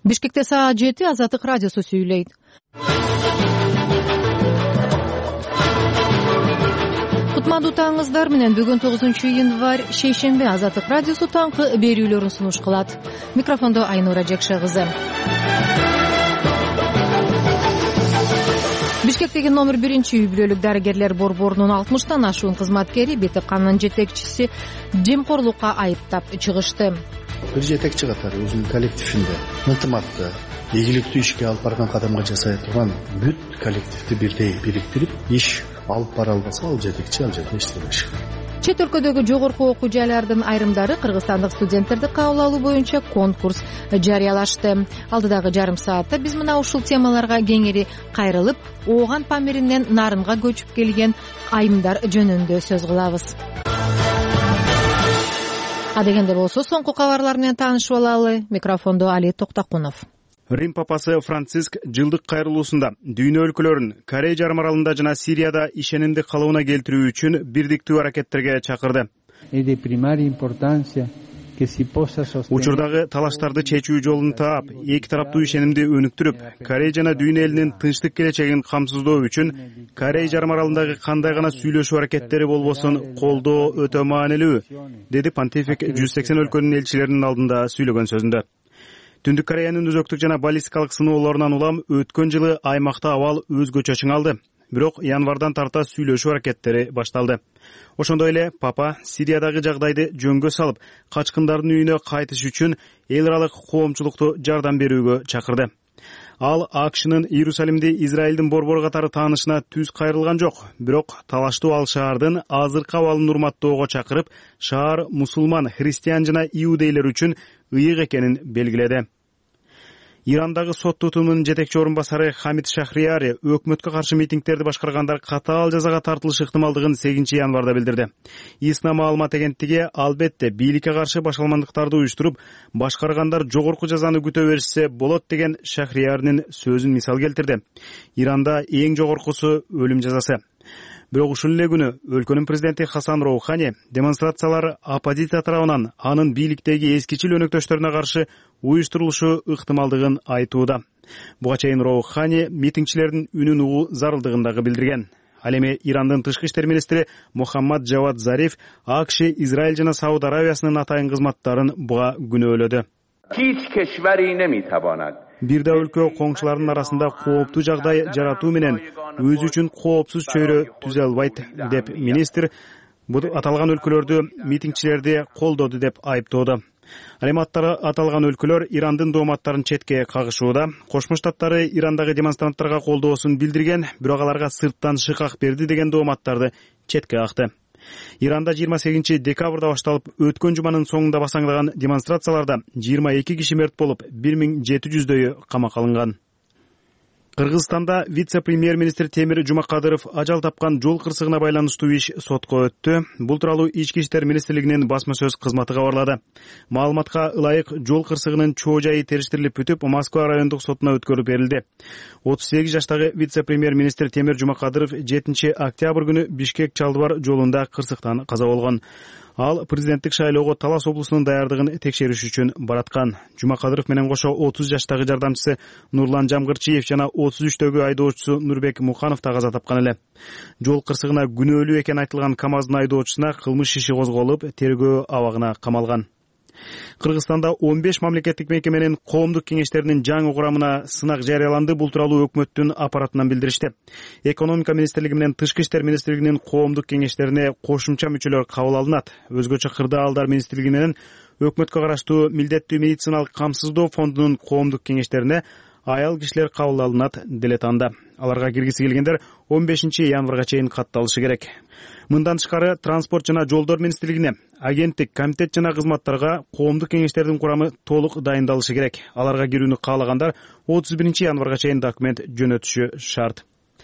Бишкекте саат 7 Азаттык радиосу сүйлөйт. Кутмандуу таңыңыздар менен бүгүн 9-январь шейшембе Азаттык радиосу таңкы берүүлөрүн сунуш кылат. Микрофондо Айнура Жекше кызы. Бишкектеги номер 1 үй бүлөлүк дарыгерлер борборунун 60тан ашуун кызматкери БТКнын жетекчиси жемкорлукка айыптап чыгышты. Бир жетекчи катары өзүнүн коллективинде ынтымакты, ийгиликтүү ишке алып барган кадамга жасай турган бүт коллективди бирдей бириктирип иш алып бара албаса, ал жетекчи иштебеш. Чет өлкөдөгү жогорку окуу жайлардын айрымдары кыргызстандык студенттерди кабыл алуу боюнча конкурс жарыялашты. Алдыдагы жарым саатта биз мына ушул темаларга кеңири кайрылып, Ооган Памиринен Нарынга көчүп келген айымдар жөнүндө сөз кылабыз. Адегенде болсо соңку кабарлар менен таанышып алалы. Микрофондо Али Токтокунов. Рим папасы Франциск жылдык кайрылуусунда дүйнө өлкөлөрүн Корей жарым аралында жана Сирияда ишенимди калыбына келтирүү үчүн бирдиктүү аракеттерге чакырды. Учурдагы талаштарды чечүү жолун таап, эки тараптуу ишенимди өнүктүрүп, Корей жана дүйнө элинин тынчтык келечегин камсыздоо үчүн Корей жарым аралындагы кандай гана сүйлөшүү аракеттери болбосун колдоо өтө маанилүү, деди понтифик 180 өлкөнүн элчилеринин алдында сүйлөгөн сөзүндө. Түндүк Кореянын өзөктүк жана баллистикалык сыноолорунан улам өткөн жылы аймакта абал өзгөчө чыңалды. Бирок январдан тарта сүйлөшүү аракеттери башталды. Ошондой эле папа Сириядагы жагдайды жөнгө салып, качкындардын үйүнө кайтыш үчүн эл аралык коомчулукту жардам берүүгө чакырды. Ал АКШнын Иерусалимди Израилдин борбору катары таанышына түз кайрылган жок, бирок талаштуу ал шаардын азыркы абалын урматтоого чакырып, шаар мусулман, христиан жана иудейлер үчүн ыйык экенин белгиледи. Ирандагы сот тутумунун жетекчи орун басары Хамид Шахрияри өкмөткө каршы митингдерди башкаргандар катаал жазага тартылышы ыктымалдыгын 8 январда билдирди. ИСНА маалымат агенттиги албетте бийликке каршы башаламандыктарды уюштуруп, башкаргандар жогорку жазаны күтө беришсе болот деген Шахрияринин сөзүн мисал келтирди. Иранда эң жогоркусу өлүм жазасы. Бирок ушул эле күнү өлкөнүн президенти Хасан Роухани демонстрациялар оппозиция тарабынан анын бийликтеги эскичил өнөктөштөрүнө каршы уюштурулушу ыктымалдыгын айтууда. Буга чейин Роухани митингчилердин үнүн угуу зарылдыгын дагы билдирген. Ал эми Ирандын тышкы иштер министри Мухаммад Джавад Зариф АКШ, Израиль жана Сауд Аравиясынын атайын кызматтарын буга күнөөлөдү. Бир да өлкө коңшуларынын арасында кооптуу жагдай жаратуу менен өзү үчүн коопсуз чөйрө түзө албайт, деп министр аталган өлкөлөрдү митингчилерди колдоду деп айыптоодо. Ал эми аталган өлкөлөр Ирандын дооматтарын четке кагышууда. Кошмо Штаттары Ирандагы демонстранттарга колдоосун билдирген, бирок аларга сырттан шыкак берди деген дооматтарды четке какты. Иранда 28 декабрда башталып, өткөн жуманын соңунда басаңдаган демонстрацияларда 22 киши мерт болуп, 1700дөйү камакка алынган. Кыргызстанда вице-премьер-министр Темир Жумакадыров ажал тапкан жол кырсыгына байланыштуу иш сотко өттү. Бул тууралуу Ички иштер министрлигинин басма сөз кызматы кабарлады. Маалыматка ылайык жол кырсыгынын чоо жайы териштирилип бүтүп, Москва райондук сотуна өткөрүп берилди. 38 жаштагы вице-премьер-министр Темир Жумакадыров 7 октябрь күнү Бишкек Чалдыбар жолунда кырсыктан каза болгон. Ал президенттик шайлоого Талас облусунун даярдыгын текшериш үчүн бараткан. Жумакадыров менен кошо 30 жаштагы жардамчысы Нурлан Жамгырчиев жана 33-төгү айдоочусу Нурбек Муханов да каза тапкан эле. Жол кырсыгына күнөөлүү экен айтылган КамАЗдын айдоочусуна кылмыш иши козголуп, тергөө абагына камалган. Кыргызстанда 15 мамлекеттик мекеменин коомдук кеңештеринин жаңы курамына сынак жарыяланды. Бул тууралуу өкмөттүн аппаратынан билдиришти. Экономика министрлиги менен Тышкы иштер министрлигинин коомдук кеңештерине кошумча мүчөлөр кабыл алынат. Өзгөчө кырдаалдар министрлиги менен өкмөткө караштуу милдеттүү медициналык камсыздоо фондунун коомдук кеңештерине аял кишилер кабыл алынат делет анда. Аларга киргиси келгендер 15 январга чейин катталышы керек. Мындан тышкары транспорт жана жолдор министрлигине, агенттик, комитет жана кызматтарга коомдук кеңештердин курамы толук дайындалышы керек. Аларга кирүүнү каалагандар 31 январга чейин документ жөнөтүшү шарт.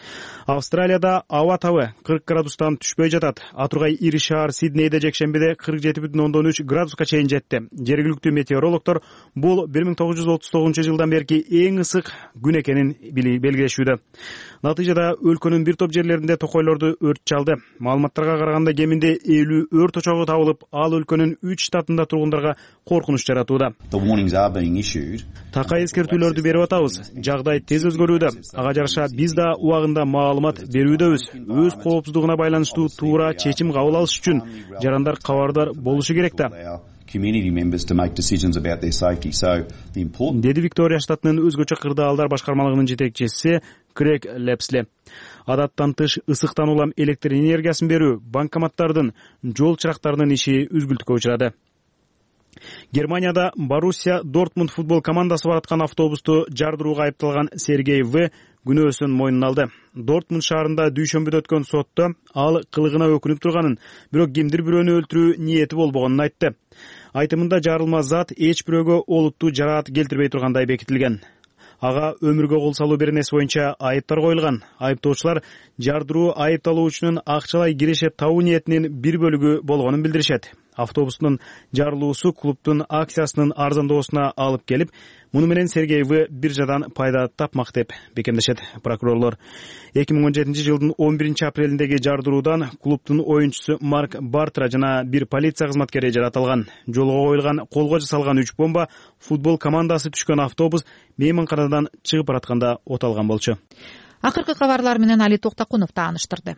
Австралияда аба табы 40 градустан түшпөй жатат. Атургай ири шаар Сиднейде жекшембиде 47,3 градуска чейин жетти. Жергиликтүү метеорологдор бул 1939 жылдан берки эң ысык күн экенин белгилешүүдө. Натыйжада өлкөнүн бир топ жерлеринде токойлорду өрт чалды. Маалыматтарга караганда кеминде 50 өрт очогу табылып, ал өлкөнүн 3 штатында тургундарга коркунуч жаратууда. Такай эскертүүлөрдү берип атабыз. Жагдай тез өзгөрүүдө. Ага жараша биз да убагында маалымат берүүдөбүз. Өз коопсуздугуна байланыштуу туура чечим кабыл алыш үчүн жарандар кабардар болушу керек да. Деди Виктория штатынын өзгөчө кырдаалдар башкармалыгынын жетекчиси Крэг Лепсли. Адаттан тыш ысыктан улам электр энергиясын берүү, банкоматтардын, жол чырактарынын иши үзгүлтүккө учурады. Германияда Боруссия Дортмунд футбол командасы бараткан автобусту жардырууга айыпталган Сергей В күнөөсүн мойнуна алды. Дортмунд шаарында дүйшөмбүдө өткөн сотто ал кылыгына өкүнүп турганын, бирок кимдир бирөөнү өлтүрүү ниети болбогонун айтты. Айтымында жарылма зат эч бирөөгө олуттуу жараат келтирбей тургандай бекитилген. Ага өмүргө кол салуу беренеси боюнча айыптар коюлган. Айыптоочулар жардыруу айыпталуучунун акчалай киреше табуу ниетинин бир бөлүгү болгонун билдиришет. Автобустун жарылуусу клубтун акциясынын арзандоосуна алып келип, муну менен Сергей В бир жадан пайда тапмак деп бекемдешет прокурорлор. 2017 жылдын 11 апрелиндеги жардыруудан клубтун оюнчусу Марк Бартра жана бир полиция кызматкери жаратылган. Жолго коюлган колго жасалган 3 бомба футбол командасы түшкөн автобус мейманканадан чыгып баратканда оталган болчу. Акыркы кабарлар менен Али Токтакунов тааныштырды.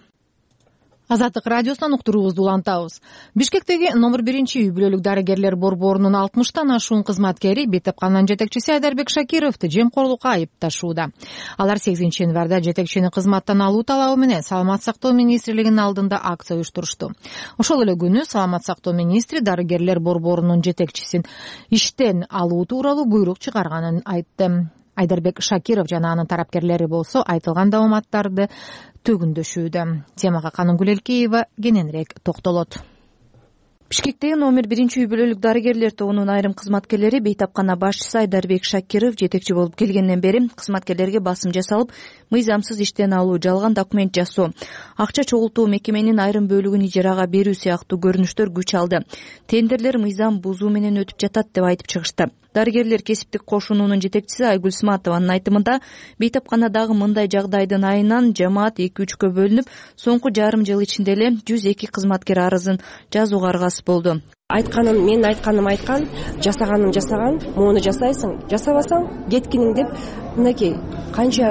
Азаттык радиосунан уктуруубузду улантабыз. Бишкектеги номер 1 үй бүлөлүк дарыгерлер борборунун 60тан ашуун кызматкери бейтапкананын жетекчиси Айдарбек Шакировду жемкорлукка айыпташууда. Алар 8 январда жетекчини кызматтан алуу талабы менен Саламат сактоо министрлигинин алдында акция уюштурушту. Ошол эле күнү Саламат сактоо министри дарыгерлер борборунун жетекчисин иштен алуу тууралуу буйрук чыгарганын айтты. Айдарбек Шакиров жана анын тарапкерлери болсо айтылган дааматтарды төгүндөшүүдө. Темага Каныгүл Элкеева кененирээк токтолот. Бишкектеги номер 1 үй бүлөлүк дарыгерлер тобунун айрым кызматкерлери бейтапкана башчысы Айдарбек Шакиров жетекчи болуп келгенден бери кызматкерлерге басым жасалып, мыйзамсыз иштен алуу, жалган документ жасоо, акча чогултуу, мекеменин айрым бөлүгүн ижарага берүү сыяктуу көрүнүштөр күч алды. Тендерлер мыйзам бузуу менен өтүп жатат деп айтып чыгышты. Дарыгерлер кесиптик кошунунун жетекчиси Айгүл Сматованын айтымында бейтапканадагы мындай жагдайдын айынан жамаат 2-3кө бөлүнүп, соңку жарым жыл ичинде эле 102 кызматкер арызын жазууга аргасыз болду. Мен айтканым айткан, жасаганым жасаган, муну жасайсың, жасабасаң кеткиниң деп, мынакей канча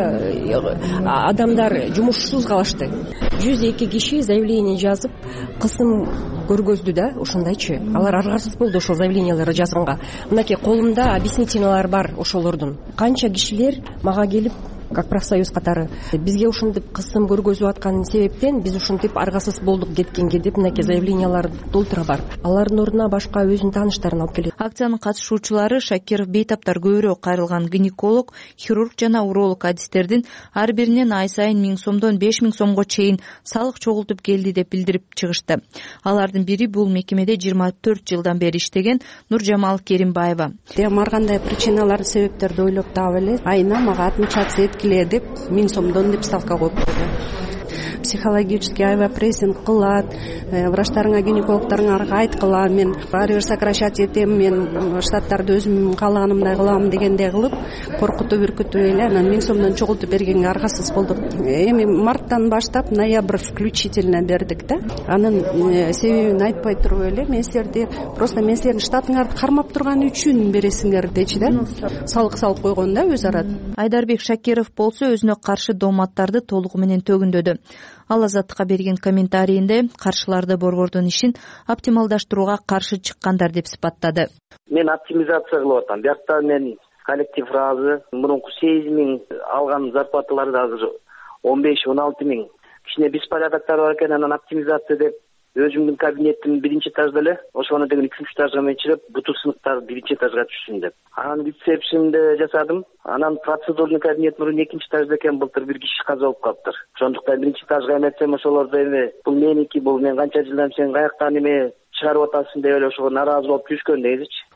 адамдар жумушсуз калышты. 102 киши заявление жазып, кысым көргөздү да, ошондойчу. Алар аргасыз болду ошол заявленияларды жазганга. Мынакей колумда объяснительналар бар ошолордун. Канча кишилер мага келип, как профсоюз катары бизге ушинтип кысым көргөзүп аткан себептен биз ушинтип аргасыз болдук кеткенге деп мынакей заявленияларды толтура бар. Алардын ордуна башка өзүнүн тааныштарын алып келет. Акциянын катышуучулары Шакиров бейтаптар көбүрөөк кайрылган гинеколог, хирург жана уролог адистердин ар биринен ай сайын 1000 сомдон 5000 сомго чейин салык чогултуп келди деп билдирип чыгышты. Алардын бири бул мекемеде 24 жылдан бери иштеген Нуржамал Керимбаева. Ар кандай причиналарды, себептерди ойлоп таап эле айына мага отмечаться эткиле деп 1000 сомдон деп ставка коюп койду. Психологический айва-прессинг кылат, врачтарыңа, гинекологторуңарга айткыла, мен баары бир сокращать этем, мен штаттарды өзүм каалаганымдай кылам дегендей кылып, коркутуп үркүтүп эле анан 1000 сомдон чогултуп бергенге аргасыз болдук. Эми марттан баштап ноябрь включительно бердик да. Анын себебин айтпай туруп эле мен силерди просто мен силердин штатыңарды кармап турган үчүн бересиңер дечи да. Салык салып койгон да өз ара. Айдарбек Шакиров болсо өзүнө каршы дооматтарды толугу менен төгүндөдү. Ал Азаттыкка берген комментарийинде каршыларды борбордун ишин оптималдаштырууга каршы чыккандар деп сыпаттады. Мен оптимизация кылып атам. Биякта мен коллектив разы. Мурунку 8000 алган зарплаталарды азыр 15-16 миң. Кичине беспорядоктор бар экен, анан оптимизация деп өзүмдүн кабинетим 1-этажда эле, ошону деген 2-3 этажга менчирип, бутул сыныктар 1-этажга түшсүн деп. Анан рецепшнде жасадым. Анан процедурный кабинет мурун 2-этажда экен, былтыр бир киши каза болуп калыптыр. Ошондуктан 1-этажга эметсем ошолорду эми бул меники, бул мен канча жылдан сен каяктан эме чыгарып атасың деп эле ошого нааразы болуп күлүшкөн дейбизчи.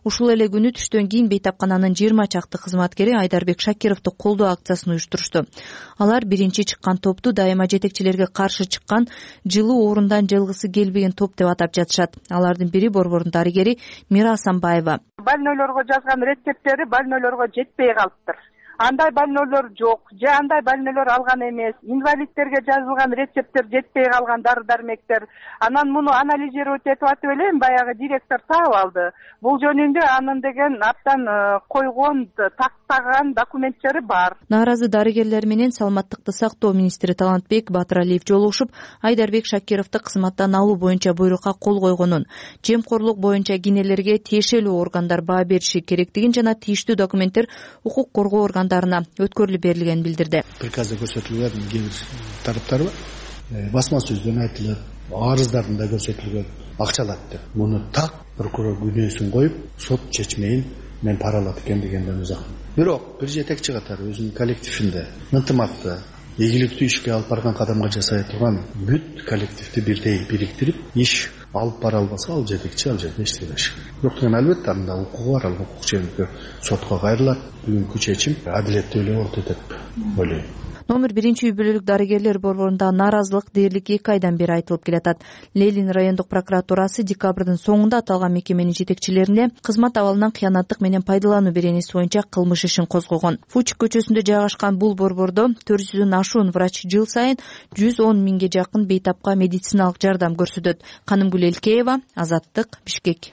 Ушул эле күнү түштөн кийин бейтапкананын 20 чакты кызматкери Айдарбек Шакировду колдоо акциясын уюштурушту. Алар биринчи чыккан топту дайыма жетекчилерге каршы чыккан жылуу орундан жылгысы келбеген топ деп атап жатышат. Алардын бири Борбордун дарыгери Мира Асанбаева. Больнойлорго жазган рецепттери больнойлорго жетпей калыптыр. Андай больнойлор жок, же андай больнойлор алган эмес. Инвалидтерге жазылган рецепттер жетпей калган дары-дармектер. Анан муну анализировать этип атып элем, баягы директор таап алды. Бул жөнүндө анын деген абдан койгон, тактаган документтери бар. Нааразы дарыгерлер менен саламаттыкты сактоо министри Талантбек Батыралиев жолугушуп, Айдарбек Шакировду кызматтан алуу боюнча буйрукка кол койгонун, жемкорлук боюнча кинелерге тиешелүү органдар баа бериши керектигин жана тийиштүү документтер укук коргоо органдарына өткөрүлүп берилгенин билдирди. Приказда көрсөтүлгөн кээ бир тараптар бар. Басма сөздөн айтылып, арыздарын да көрсөтүлгөн акча алат деп. Муну так прокурор күнөөсүн коюп, сот чечмейин мен паралат экен дегенден узак. Бирок бир жетекчи катары өзүнүн коллективинде ынтымакты, ийгиликтүү ишке алып барган кадамга жасай турган бүт коллективди бирдей бириктирип, иш алып бара албаса, ал жетекчи ал жерде иштебеш. Бирок деген албетте анда укугу бар, ал укук жөнүндө сотко кайрылат. Бүгүнкү чечим адилеттүү эле болду деп ойлойм. Номер 1 үй бүлөлүк дарыгерлер борборунда нааразылык дээрлик 2 айдан бери айтылып келатат. Ленин райондук прокуратурасы декабрдын соңунда аталган мекеменин жетекчилерине кызмат абалынан кыянаттык менен пайдалануу беренеси боюнча кылмыш ишин козгогон. Фучик көчөсүндө жайгашкан бул борбордо 400дөн ашуун врач жыл сайын 110 миңге жакын бейтапка медициналык жардам көрсөтөт. Канымгүл Элкеева, Азаттык, Бишкек.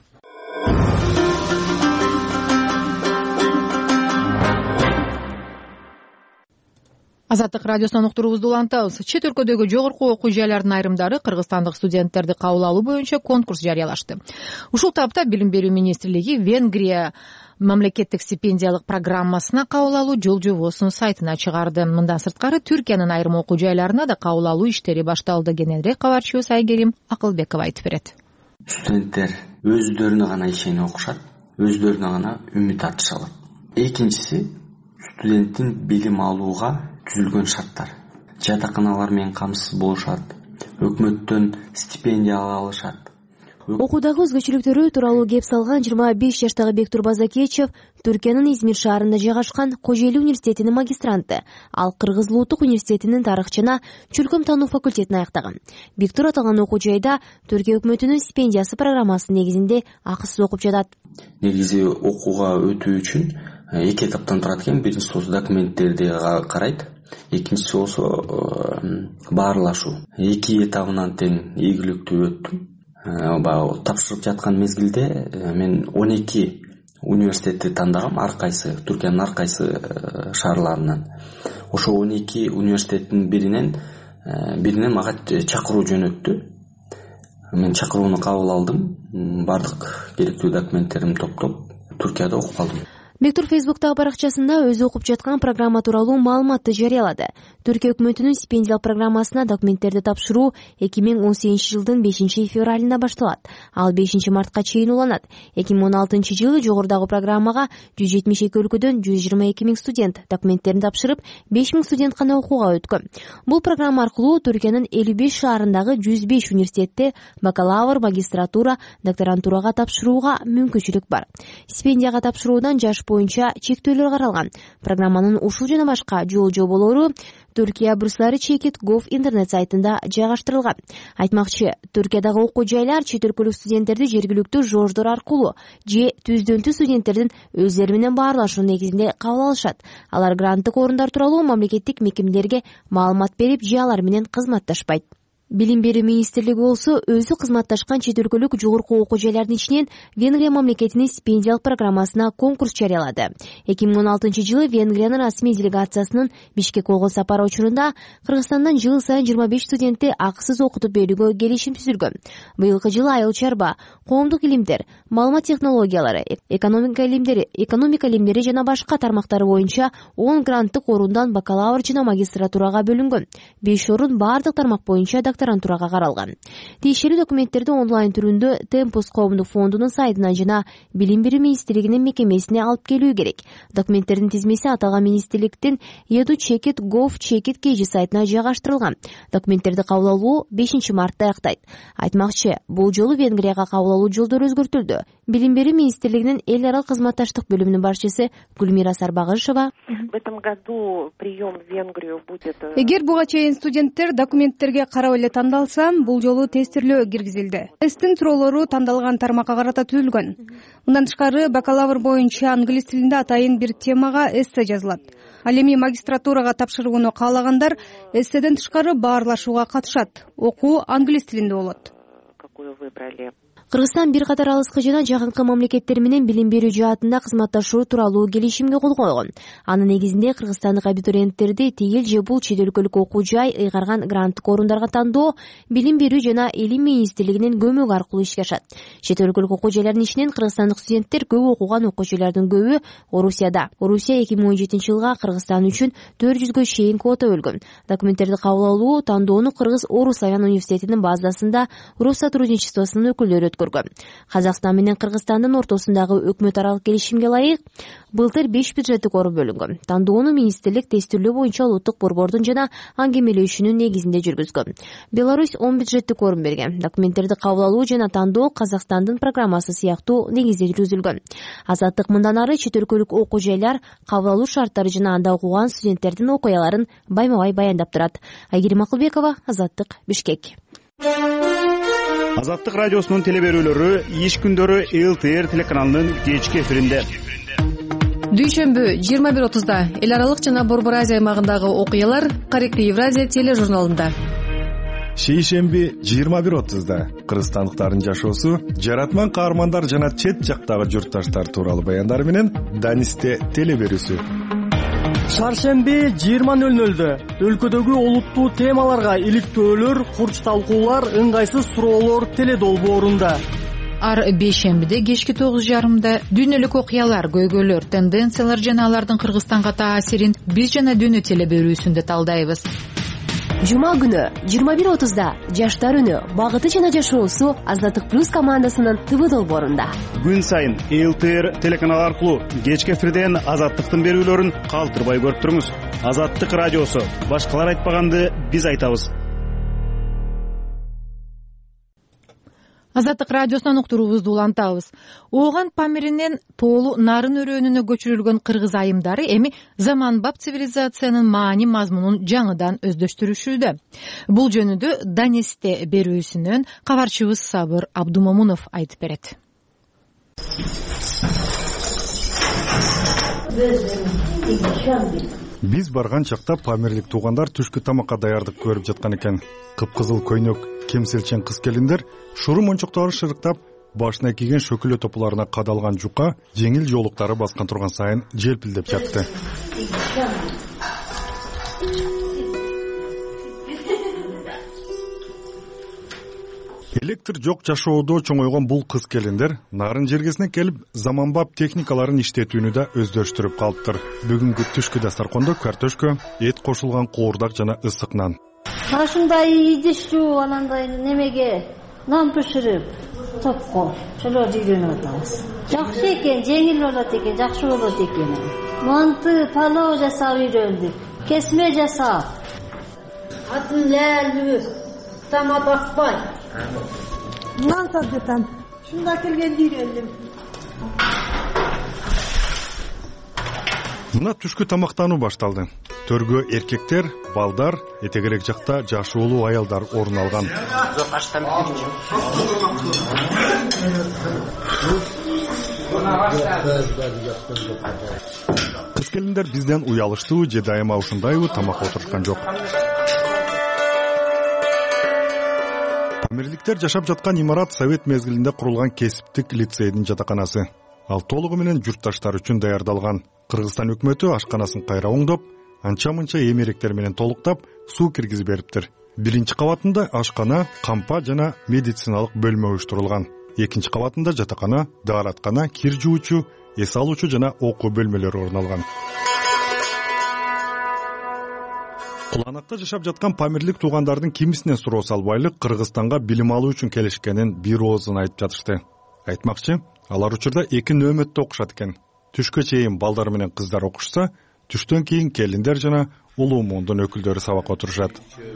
Азаттык радиосунан уктуруубузду улантабыз. Чет өлкөдөгү жогорку окуу жайлардын айрымдары кыргызстандык студенттерди кабыл алуу боюнча конкурс жарыялашты. Ушул тапта Билим берүү министрлиги Венгрия мамлекеттик стипендиялык программасына кабыл алуу жол жобосун сайтына чыгарды. Мындан сырткары Түркиянын айрым окуу жайларына да кабыл алуу иштери башталды. Кененирээк кабарчыбыз Айгерим Акылбекова айтып берет. Студенттер өздөрүнө гана ишенип окушат, өздөрүнө гана үмүт артыша алат. Экинчиси, студенттин билим алууга түзүлгөн шарттар. Жатаканалар менен камсыз болушат, өкмөттөн стипендия ала алышат. Окуудагы өзгөчөлүктөрү тууралуу кеп салган 25 жаштагы Бектур Базакечев Түркиянын Измир шаарында жайгашкан Кожойлу университетинин магистранты. Ал Кыргыз Улуттук университетинин тарых жана чөлкөм таануу факультетин аяктаган. Бектур аталган окуу жайда Түркия өкмөтүнүн стипендиясы программасы негизинде акысыз окуп жатат. Негизи окууга өтүү үчүн 2 этаптан турат экен. Биринчиси болсо документтерди карайт. Экинчиси болсо баарлашуу. 2 этабынан тең ийгиликтүү өттүм. Тапшырып жаткан мезгилде мен 12 университетти тандагам, ар кайсы Түркиянын ар кайсы шаарларынан. Ошо 12 университеттин биринен мага чакыруу жөнөттү. Мен чакырууну кабыл алдым. Бардык керектүү документтеримди топтоп Түркияда окуп калдым. Бектур Фейсбуктагы баракчасында өзү окуп жаткан программа тууралуу маалыматты жарыялады. Түркия өкмөтүнүн стипендиялык программасына документтерди тапшыруу 2018 жылдын 5 февралында башталат. Ал 5 мартка чейин уланат. 2016 жылы жогорудагы программага 172 өлкөдөн 122 миң студент документтерин тапшырып, 5 миң студент гана окууга өткөн. Бул программа аркылуу Түркиянын 55 шаарындагы 105 университетте бакалавр, магистратура, докторантурага тапшырууга мүмкүнчүлүк бар. Стипендияга тапшыруудан жаш боюнча чектөөлөр каралган. Программанын ушул жана башка жол жоболору Түркия бурсары Chekit.gov интернет сайтында жайгаштырылган. Айтмакчы, Түркиядагы окуу жайлар чет өлкөлүк студенттерди жергиликтүү жождор аркылуу же түздөнтү студенттердин өздөрү менен баарлашуу негизинде кабыл алышат. Алар гранттык орундар тууралуу мамлекеттик мекемелерге маалымат берип, же алар менен кызматташпайт. Билим берүү министрлиги болсо өзү кызматташкан чет өлкөлүк жогорку окуу жайлардын ичинен Венгрия мамлекетинин стипендиялык программасына конкурс жарыялады. 2016 жылы Венгриянын расмий делегациясынын Бишкек болгон сапары учурунда Кыргызстандан жыл сайын 25 студентти акысыз окутуп берүүгө келишим түзүлгөн. Быйылкы жылы айыл чарба, коомдук илимдер, маалымат технологиялары, экономика илимдери жана башка тармактары боюнча 10 гранттык орундан бакалавр жана магистратурага бөлүнгөн. 5 орун бардык тармак боюнча докторантурага каралган. Тиешелүү документтерди онлайн түрүндө Темпус коомдук фондунун сайтына жана Билим берүү министрлигинин мекемесине алып келүү керек. Документтердин тизмеси аталган министрликтин edu.gov.kg сайтына жайгаштырылган. Документтерди кабыл алуу 5 мартта аяктайт. Айтмакчы, бул жолу Венгрияга кабыл алуу жолдору өзгөртүлдү. Билим берүү министрлигинин эл аралык кызматташтык бөлүмүнүн башчысы Гүлмира Сарбагышева: Эгер буга чейин студенттер документтерге карап эле тандалса, бул жолу тестирлөө киргизилди. Тесттин суроолору тандалган тармакка карата түзүлгөн. Мындан тышкары бакалавр боюнча англис тилинде атайын бир темага эссе жазылат. Ал эми магистратурага тапшырууну каалагандар эсседен тышкары баарлашууга катышат. Окуу англис тилинде болот. Кыргызстан бир катар алыскы жана жакынкы мамлекеттер менен билим берүү жаатында кызматташуу тууралуу келишимге кол койгон. Анын негизинде кыргызстандык абитуриенттерди тигил же бул чет өлкөлүк окуу жай ыйгарган гранттык орундарга тандоо Билим берүү жана Илим министрлигинин көмөгү аркылуу ишке ашат. Чет өлкөлүк окуу жайлардын ичинен кыргызстандык студенттер көп окуган окуучулардын көбү Орусияда. Орусия 2017 жылга Кыргызстан үчүн 400гө чейин квота бөлгөн. Документтерди кабыл алуу тандоону Кыргыз-Орус Славян университетинин базасында Россотрудничествосунун өкүлдөрү өткөргөн. Казакстан менен Кыргызстандын ортосундагы өкмөт аралык келишимге ылайык былтыр 5 бюджеттик орун бөлүнгөн. Тандоону министрлик тестирлөө боюнча улуттук борбордун жана аңгемелешүүнүн негизинде жүргүзгөн. Беларусь 10 бюджеттик орун берген. Документтерди кабыл алуу жана тандоо Казакстандын программасы сыяктуу негизде жүргүзүлгөн. Азаттык мындан ары чет өлкөлүк окуу жайлар, кабыл алуу шарттары жана анда окуган студенттердин окуяларын байма-бай баяндап турат. Айгерим Акылбекова, Азаттык, Бишкек. Азаттык радиосунун теле берүүлөрү иш күндөрү ЛТР телеканалынын кечки эфиринде. Дүйшөмбү 21:30 эл аралык жана Борбор Азия аймагындагы окуялар Каректи Евразия тележурналында. Шейшемби 21:30 кыргызстандыктардын жашоосу, жаратман каармандар жана чет жактагы журтташтар тууралуу баяндар менен Данисте теле берүүсү. Шаршемби 20:00 өлкөдөгү олуттуу темаларга иликтөөлөр, курч талкуулар, ыңгайсыз суроолор теле долбоорунда. Ар бейшембиде кечки 9:30 дүйнөлүк окуялар, көйгөйлөр, тенденциялар жана алардын Кыргызстанга таасирин биз жана дүйнө теле берүүсүндө талдайбыз. Жума күнү 21:30 жаштар үнү, багыты жана жашоосу Азаттык плюс командасынын ТВ долбоорунда. Күн сайын ЛТР телеканалы аркылуу кечки эфирден Азаттыктын берүүлөрүн калтырбай көрүп туруңуз. Азаттык радиосу, башкалар айтпаганды биз айтабыз. Азаттык радиосунан уктуруубузду улантабыз. Ооган Памиринен тоолу нарын өрөөнүнө көчүрүлгөн кыргыз айымдары эми заманбап цивилизациянын маани мазмунун жаңыдан өздөштүрүшүүдө. Бул жөнүндө Данисте берүүсүнөн кабарчыбыз Сабыр Абдумомунов айтып берет. Биз барган чакта памирлик туугандар түшкү тамакка даярдык көрүп жаткан экен. Кыпкызыл көйнөк, кемселчен кыз-келиндер шуру мончоктору шырыктап, башына кийген шөкөлө топуларына кадалган жука жеңил жоолуктары баскан турган сайын желпилдеп жатты. Электр жок жашоодо чоңойгон бул кыз-келиндер нарын жергесине келип, заманбап техникаларын иштетүүнү да өздөштүрүп калыптыр. Бүгүнкү түшкү дастаркондо картошка, эт кошулган коордак жана ысык нан. Ашындай идишчүү анандай немеге нан бышырып, топко шолорду үйрөнүп атабыз. Жакшы экен, жеңил болот экен, жакшы болот экен. Манты, палоо жасап үйрөндүк, кесме жасап. Атын ләлбү, тама бакпай. Нан тартам. Шунда келгенде үйрөндүм. Мына түшкү тамактануу башталды. Төргө эркектер, балдар, этегерек жакта жашоолуу аялдар орун алган. Кыз-келиндер бизден уялыштуу же дайыма ушундайбы тамак отурушкан жок. Памирликтер жашап жаткан имарат совет мезгилинде курулган кесиптик лицейдин жатаканасы. Ал толугу менен журтташтар үчүн даярдалган. Кыргызстан өкмөтү ашканасын кайра оңдоп, анча-мынча эмеректер менен толуктап, суу киргизип бериптир. Биринчи кабатында ашкана, кампа жана медициналык бөлмө уюштурулган. Экинчи кабатында жатакана, даараткана, кир жуучу, эс алуучу жана окуу бөлмөлөрү орун алган. Куланакта жашап жаткан памирлик туугандардын кимисинен суроо салбайлы Кыргызстанга билим алуу үчүн келишкенин бир оозун айтып жатышты. Айтмакчы, алар учурда 2 нөөмөттө окушат экен. Түшкө чейин балдар менен кыздар окушса, түштөн кийин келиндер жана улуу муундун өкүлдөрү сабакка отурушат.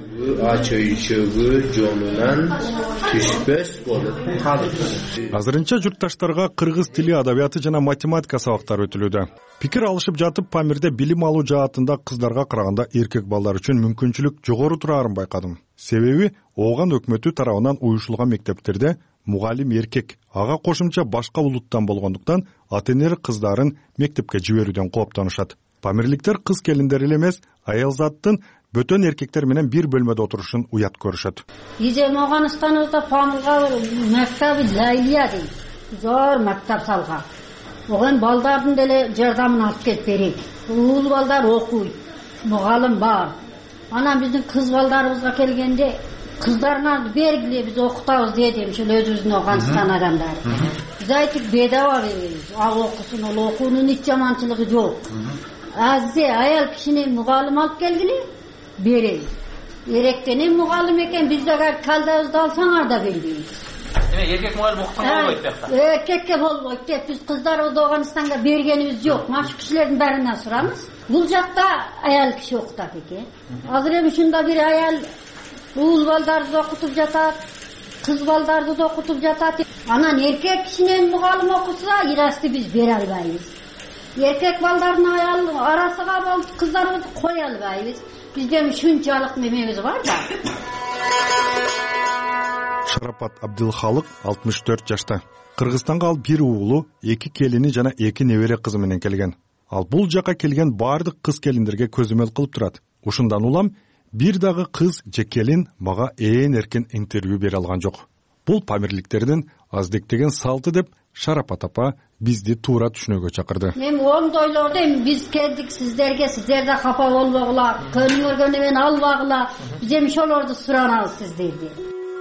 Азырынча журтташтарга кыргыз тили, адабияты жана математика сабактары өтүлүүдө. Пикир алышып жатып, Памирде билим алуу жаатында кыздарга караганда эркек балдар үчүн мүмкүнчүлүк жогору турарын байкадым. Себеби Ооган өкмөтү тарабынан уюшулган мектептерде мугалим эркек, ага кошумча башка улуттан болгондуктан ата-энелер кыздарын мектепке жиберүүдөн кооптонушат. Памирликтер кыз келиндер эле эмес, аялзаттын бөтөн эркектер менен бир бөлмөдө отурушун уят көрүшөт. Биздин Ооганстаныбызда Памирга мектеби Лайлия дейт. Зор мектеп салган. Огон балдардын деле жардамын алып келип берет. Уул балдар окуйт, мугалим бар. Анан биздин кыз балдарыбызга келгенде кыздарыңарды бергиле, биз окутабыз деди ошол өзүбүздүн Ооганстан адамдары. Биз айттык, бедаба беребиз. Ал окусун, ал окуунун эч жаманчылыгы жок. Азде аял кишини мугалим алып келгиле, беребиз. Эректенен мугалим экен, биз дагы калдабызды алсаңар да бербейбиз. Эркек мугалим окутканга болбойт бияқта. Эркекке болбойт деп биз кыздарыбызды Ооганстанга бергенибиз жок. Маш кишилердин баарынан сурабыз. Бул жакта аял киши окутат экен. Азыр эми ушунда бир аял уул балдарды окутуп жатат, кыз балдарды да окутуп жатат. Анан эркек кишинен мугалим окуса, ирасты биз бере албайбыз. Эркек балдардын аял арасыга кыздарыбызды кое албайбыз. Бизде ушунчалык немебиз бар да. Шарапат Абдылхалык 64 жашта. Кыргызстанга ал бир уулу, 2 келини жана 2 небере кызы менен келген. Ал бул жака келген бардык кыз келиндерге көзөмөл кылып турат. Ушундан улам бир дагы кыз же келин мага ээн эркен интервью бере алган жок. Бул памирликтердин аздектеген салты деп Шарапат апа бизди туура түшүнүүгө чакырды. Мен оңдойлорду эми биз келдик сиздерге, сиздер да капа болбогула, көнүңөргө немен албагыла. Биз эми ошолорду суранабыз сиздерден.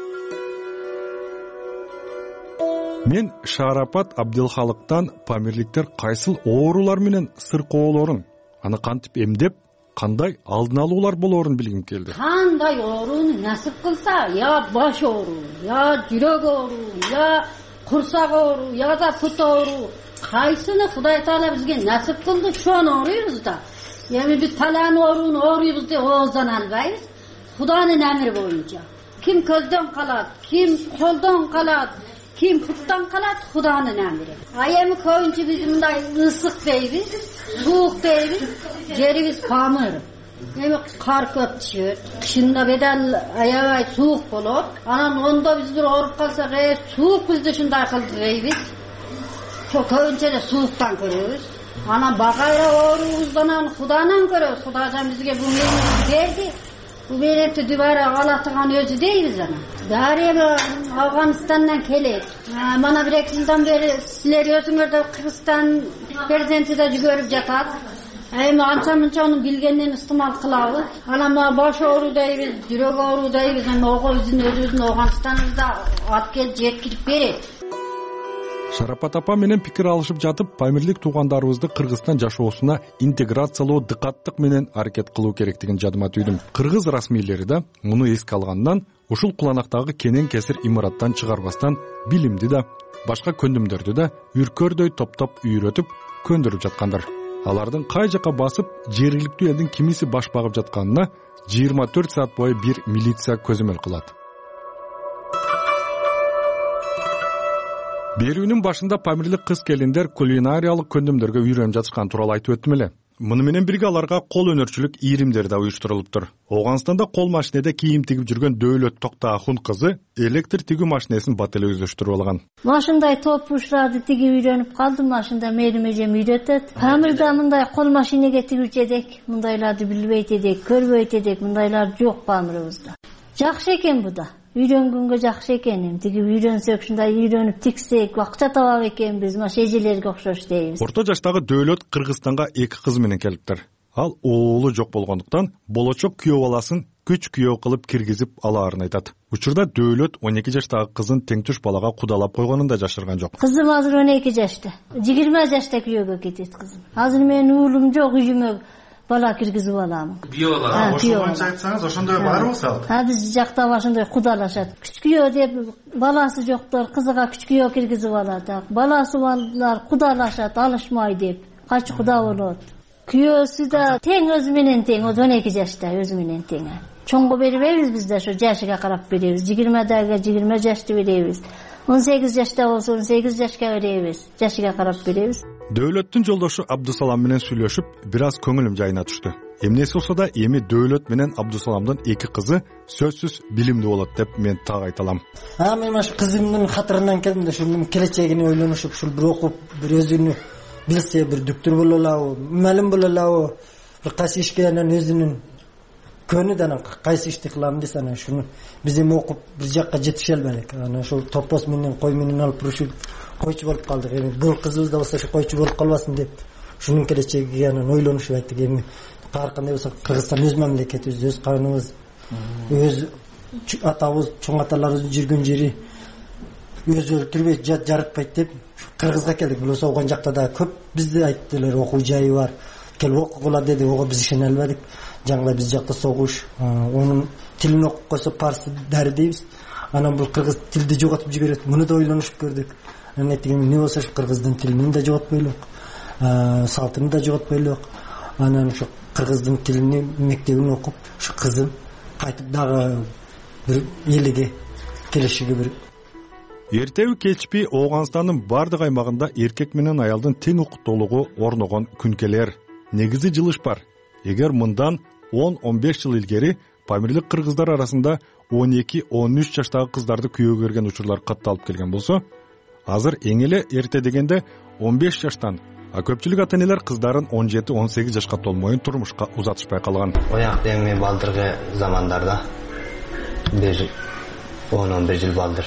Мен Шарапат Абдылхалыктан памирликтер кайсыл оорулар менен сыркоолорун, аны кантип эмдеп, кандай алдын алуулар болоорун билгим келди. Кандай ооруну насип кылса, я баш оору, я жүрөк оору, я курсак оору, я да пут оору, кайсыны Кудай Таала бизге насип кылды, шону ооруйбуз да. Эми биз талаан ооруну ооруйбуз деп ооздан албайбыз. Куданын амри боюнча. Ким көздөн калат, ким колдон калат, ким путтан калат, Куданын амри. Эми көбүнчө биз мындай ысык дейбиз, суук дейбиз, жерибиз Памир. Эми кар көп түшөт, кышында бедел аябай суук болот. Анан ондо биз бир ооруп калсак, суук бизди ушундай кылды дейбиз. Көбүнчө эле сууктан көрөбүз. Анан багайра оорубуздан Куданан көрөбүз. Кудайдан бизге бул менетти берди. Бул менетти дубара ала турган өзү дейбиз анан. Дарыга Афганистандан келет. Мана 1-2 жылдан бери силер өзүңөр да Кыргызстан президенти да жүгөрүп жатат. Эми анча-мынча аны билгенден истимал кылабыз. Анан баш оору дейбиз, жүрөк оору дейбиз. Эми ого биздин өзүбүздүн Ооганстаныбызда алып келип жеткирип берет. Шарапат апа менен пикир алышып жатып, памирлик туугандарыбызды Кыргызстан жашоосуна интеграциялоо дыкаттык менен аракет кылуу керектигин жадыма түйдүм. Кыргыз расмийлери да муну эске алгандан ушул куланактагы кенен кесир имараттан чыгарбастан билимди да, башка көндүмдөрдү да үркөрдөй топтоп үйрөтүп көндүрүп жаткандар. Алардын кай жака басып, жергиликтүү элдин кимиси баш багып жатканына 24 саат бою бир милиция көзөмөл кылат. Берүүнүн башында памирлик кыз келиндер кулинариялык көндүмдөргө үйрөнүп жатышкан тууралуу айтып өттүм эле. Муну менен бирге аларга кол өнөрчүлүк ийримдер да уюштурулуптур. Ооганстанда кол машинеде кийим тигип жүргөн Дөөлөт Токтоахун кызы электр тигүү машинесин бат эле өздөштүрүп алган. Машиндай топ ушурарды тигип үйрөнүп калдым, машинда мээрим эжем үйрөтөт. Памирда мындай кол машинеге тигүүчү эдек, мындайларды билбейт эдек, көрбөйт эдек, мындайлар жок Памирыбызда. Жакшы экен бу да. Үйрөнгөнгө жакшы экен. Тигип үйрөнсөк, ушундай үйрөнүп тиксек, акча табак экенбиз, маш эжелерге окшош дейбиз. Орто жаштагы Дөөлөт Кыргызстанга 2 кыз менен келиптир. Ал оолу жок болгондуктан болочок күйөө баласын күч күйөө кылып киргизип алаарын айтат. Учурда Дөөлөт 12 жаштагы кызын теңтүш балага кудалап койгонун да жашырган жок. Кызым азыр 12 жашта. 20 жашта күйөөгө кетет кызым. Азыр менин уулум жок, үйүмө бала киргизип алам. Күйөө бала. Ошол боюнча айтсаңыз, ошондой барбы салт? Биз жакта ошондой кудалашат. Күчкүйөө деп баласы жоктор кызыга күчкүйөө киргизип алат. Баласы балдар кудалашат, алышмай деп. Качы куда болот. Күйөөсү да тең өзү менен тең, 12 жашта өзү менен тең. Чоңго бербейбиз биз да, ошо жашыга карап беребиз. 20дагы 20 жашты беребиз. 18 жашта болсо 18 жашка беребиз. Жашыга карап беребиз. Дөөлөттүн жолдошу Абдусалам менен сүйлөшүп, бир аз көңүлүм жайына түштү. Эмнеси болсо да эми Дөөлөт менен Абдусаламдын 2 кызы сөзсүз билимдүү болот деп мен так айта алам. Мен ошо кызымдын катарынан келдим да, ушунун келечегин ойлонушуп, ушул бир окуп, бир өзүнү билсе, бир доктор боло алабы, мугалим боло алабы, бир кайсы ишке анан өзүнүн көнү да кайсы ишти кылам десе, анан ушуну биз эми окуп бир жакка жетише албадык. Анан ошол топоз менен кой менен алып урушуп койчу болуп калдык. Эми бул кызыбыз да болсо ошо койчу болуп калбасын деп ушунун келечеги анан ойлонушуп айттык. Эми кандай болсо Кыргызстан өз мамлекетибиз, өз каныбыз, өз атабыз, чоң аталарыбыздын жүргөн жери өз өлтүрбөйт, жаратпайт деп Кыргызга келдик. Бул согон жакта да көп бизди айттылар, окуу жайы бар, келип окугула деди. Ого биз ишене албадык. Жаңла биз жакта согуш, онун тилин окуп койсо парсы дари дейбиз. Анан бул кыргыз тилди жоготуп жиберет. Муну да ойлонушуп көрдүк. Анан айттык, эмне болсо кыргыздын тилин да жоготпойлук, салтын да жоготпойлук. Анан ошо кыргыздын тилини мектебин окуп, ушу кызым кайтып дагы бир элиге келешиги бир. Эртеби кечпи Ооганстандын бардык аймагында эркек менен аялдын тең укуктуулугу орногон күнкелер. Негизи жылыш бар. Эгер мындан 10-15 жыл илгери Памирлик кыргыздар арасында 12-13 жаштагы кыздарды күйөөгө берген учурлар катталып келген болсо, азыр эң эле эрте дегенде 15 жаштан, а көпчүлүк ата-энелер кыздарын 17-18 жашка толмоюн турмушка узатышпай калган. Оякта эми балдыркы замандарда бир 10-11 жыл балдыр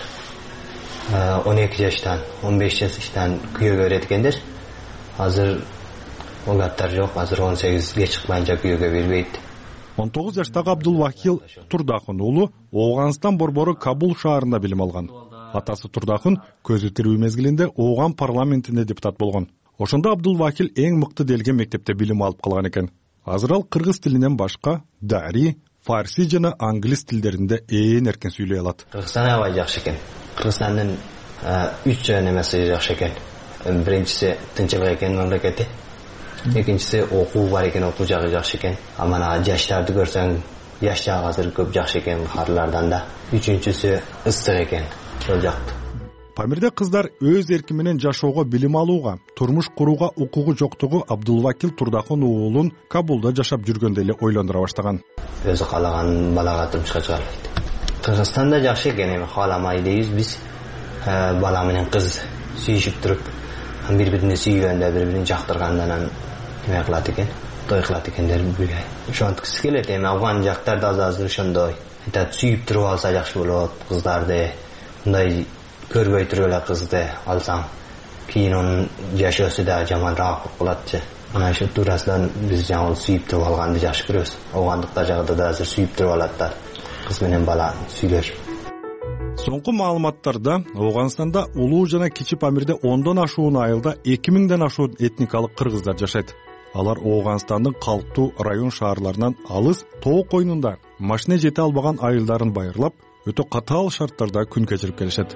12 жаштан, 15 жаштан күйөөгө берет экендер. Азыр ол аттар жок, азыр 18ге чыкпайынча күйөөгө бербейт. 19 жаштагы Абдулвакил Турдахун уулу Ооганстан борбору Кабул шаарында билим алган. Атасы Турдахун көзү тирүү мезгилинде Ооган парламентинде депутат болгон. Ошондо Абдулвакил эң мыкты делген мектепте билим алып калган экен. Азыр ал кыргыз тилинен башка дари, фарси жана англис тилдеринде ээн эркен сүйлөй алат. Кыргызстан аябай жакшы экен. Кыргызстандын 3 немеси жакшы экен. Биринчиси тынччылык экен мамлекети. Экинчиси окуу бар экен, окуу жагы жакшы экен. Мына жаштарды көрсөң, жаш жагы азыр көп жакшы экен каарылардан да. Үчүнчүсү ыстык экен, ошол жакты. Памирде кыздар өз эрки менен жашоого, билим алууга, турмуш курууга укугу жоктугу Абдулвакил Турдахун уулун Кабулда жашап жүргөндө эле ойлондура баштаган. Өзү каалаган балага турмушка чыга албайт. Кыргызстанда жакшы экен, эми кааламай дейбиз биз. Бала менен кыз сүйүшүп туруп, бири-бирине сүйгөндө, бири-бирин жактыргандан эме кылат экен, той кылат экендер бирге. Ошонткысы келет. Эми Афган жактарда азыр ошондой. Айтат, сүйүп туруп алса жакшы болот кыздарды. Мындай көрбөй туруп эле кызды алсаң, кийин анын жашоосу да жаманыраак болот. Мына ошо туурасынан биз жаңы сүйүп туруп алганды жакшы көрөбүз. Оогандыктар жагында да азыр сүйүп туруп алаттар. Кыз менен бала сүйлөшүп. Соңку маалыматтарда Ооганстанда улуу жана кичи Памирде 10дон ашуун айылда 2000ден ашуун этникалык кыргыздар жашайт. Алар Ооганстандын калктуу район шаарларынан алыс тоо койнунда машина жете албаган айылдарын байырлап, өтө катаал шарттарда күн кечирип келишет.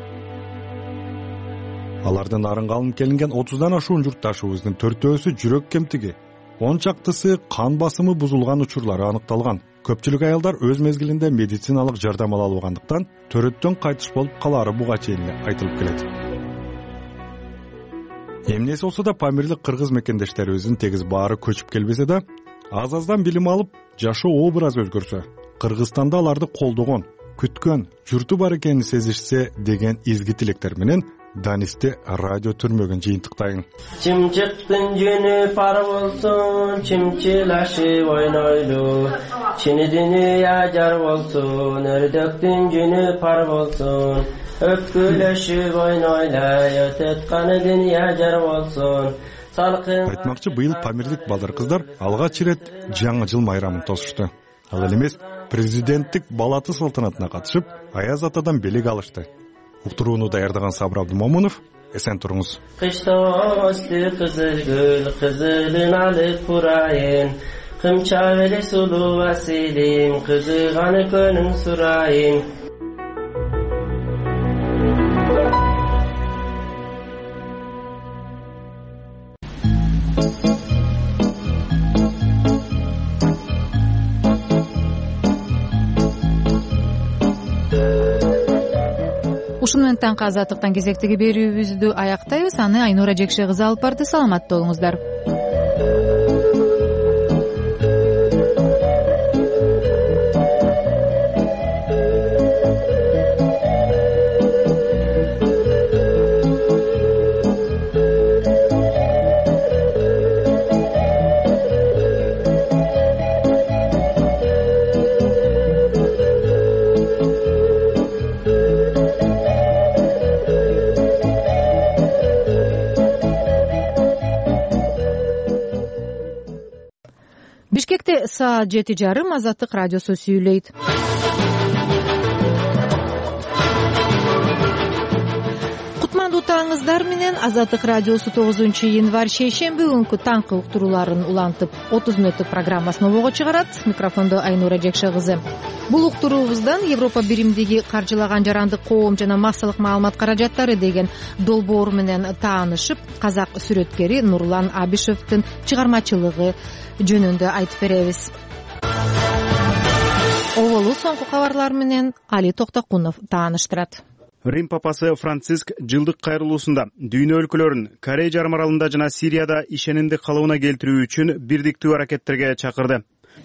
Алардын арынга келинген 30дан ашуун журтташыбыздын 4-өөсү жүрөк кемтиги, 10 чактысы кан басымы бузулган учурлары аныкталган. Көпчүлүк аялдар өз мезгилинде медициналык жардам ала албагандыктан төрөттөн кайтыш болуп калаары буга чейин айтылып келет. Эмнеси болсо да Памирлик кыргыз мекендештерибиздин тегиз баары көчүп келбесе да, аз-аздан билим алып, жашоо бир аз өзгөрсө, Кыргызстанда аларды колдогон, күткөн журту бар экенин сезишсе деген изги тилектер менен Данисте радио түрмөгөн жыйынтыктайын. Чымчыктын жөнү пар болсун, чымчылашып ойнойлу. Чини дүнүйө жар болсун, өрдөктүн жөнү пар болсун. Өпкүлөшүп ойнойлай, өтөтканы дүнүйө жар болсун. Айтмакчы, быйыл Памирлик балдар кыздар алгач ирет жаңы жыл майрамын тосушту. Ал эмес президенттик балаты салтанатына катышып, Аяз атадан белек алышты. Уктурууну даярдаган Сабыр Абдумомунов, эсен туруңуз. Кыштоосты кызыл гүл, кызылын алып урайын, кымча беле сулуу Василим, кызыганы көнүң сурайын. Ушун менен таңкы азаттыктан кезектеги берүүбүздү аяктайбыз. Аны Айнура Жекше кызы алып барды. Саламатта болуңуздар. Бишкекте саат 7:30 Азаттык радиосу сүйлөйт. Кутмандуу таңыңыздар менен Азаттык радиосу 9-январь шейшемби күнкү таңкы уктурууларын улантып 30 мүнөттүк программасын обого чыгарат. Микрофондо Айнура Жекше кызы. Бул уктуруубуздан Европа биримдиги каржылаган жарандык коом жана массалык маалымат каражаттары деген долбоор менен таанышып, казак сүрөткери Нурлан Абишевдин чыгармачылыгы жөнүндө айтып беребиз. Оболу соңку кабарлар менен Али Токтокунов тааныштырат. Рим папасы Франциск жылдык кайрылуусунда дүйнө өлкөлөрүн Корей жарым аралында жана Сирияда ишенимди калыбына келтирүү үчүн бирдиктүү аракеттерге чакырды.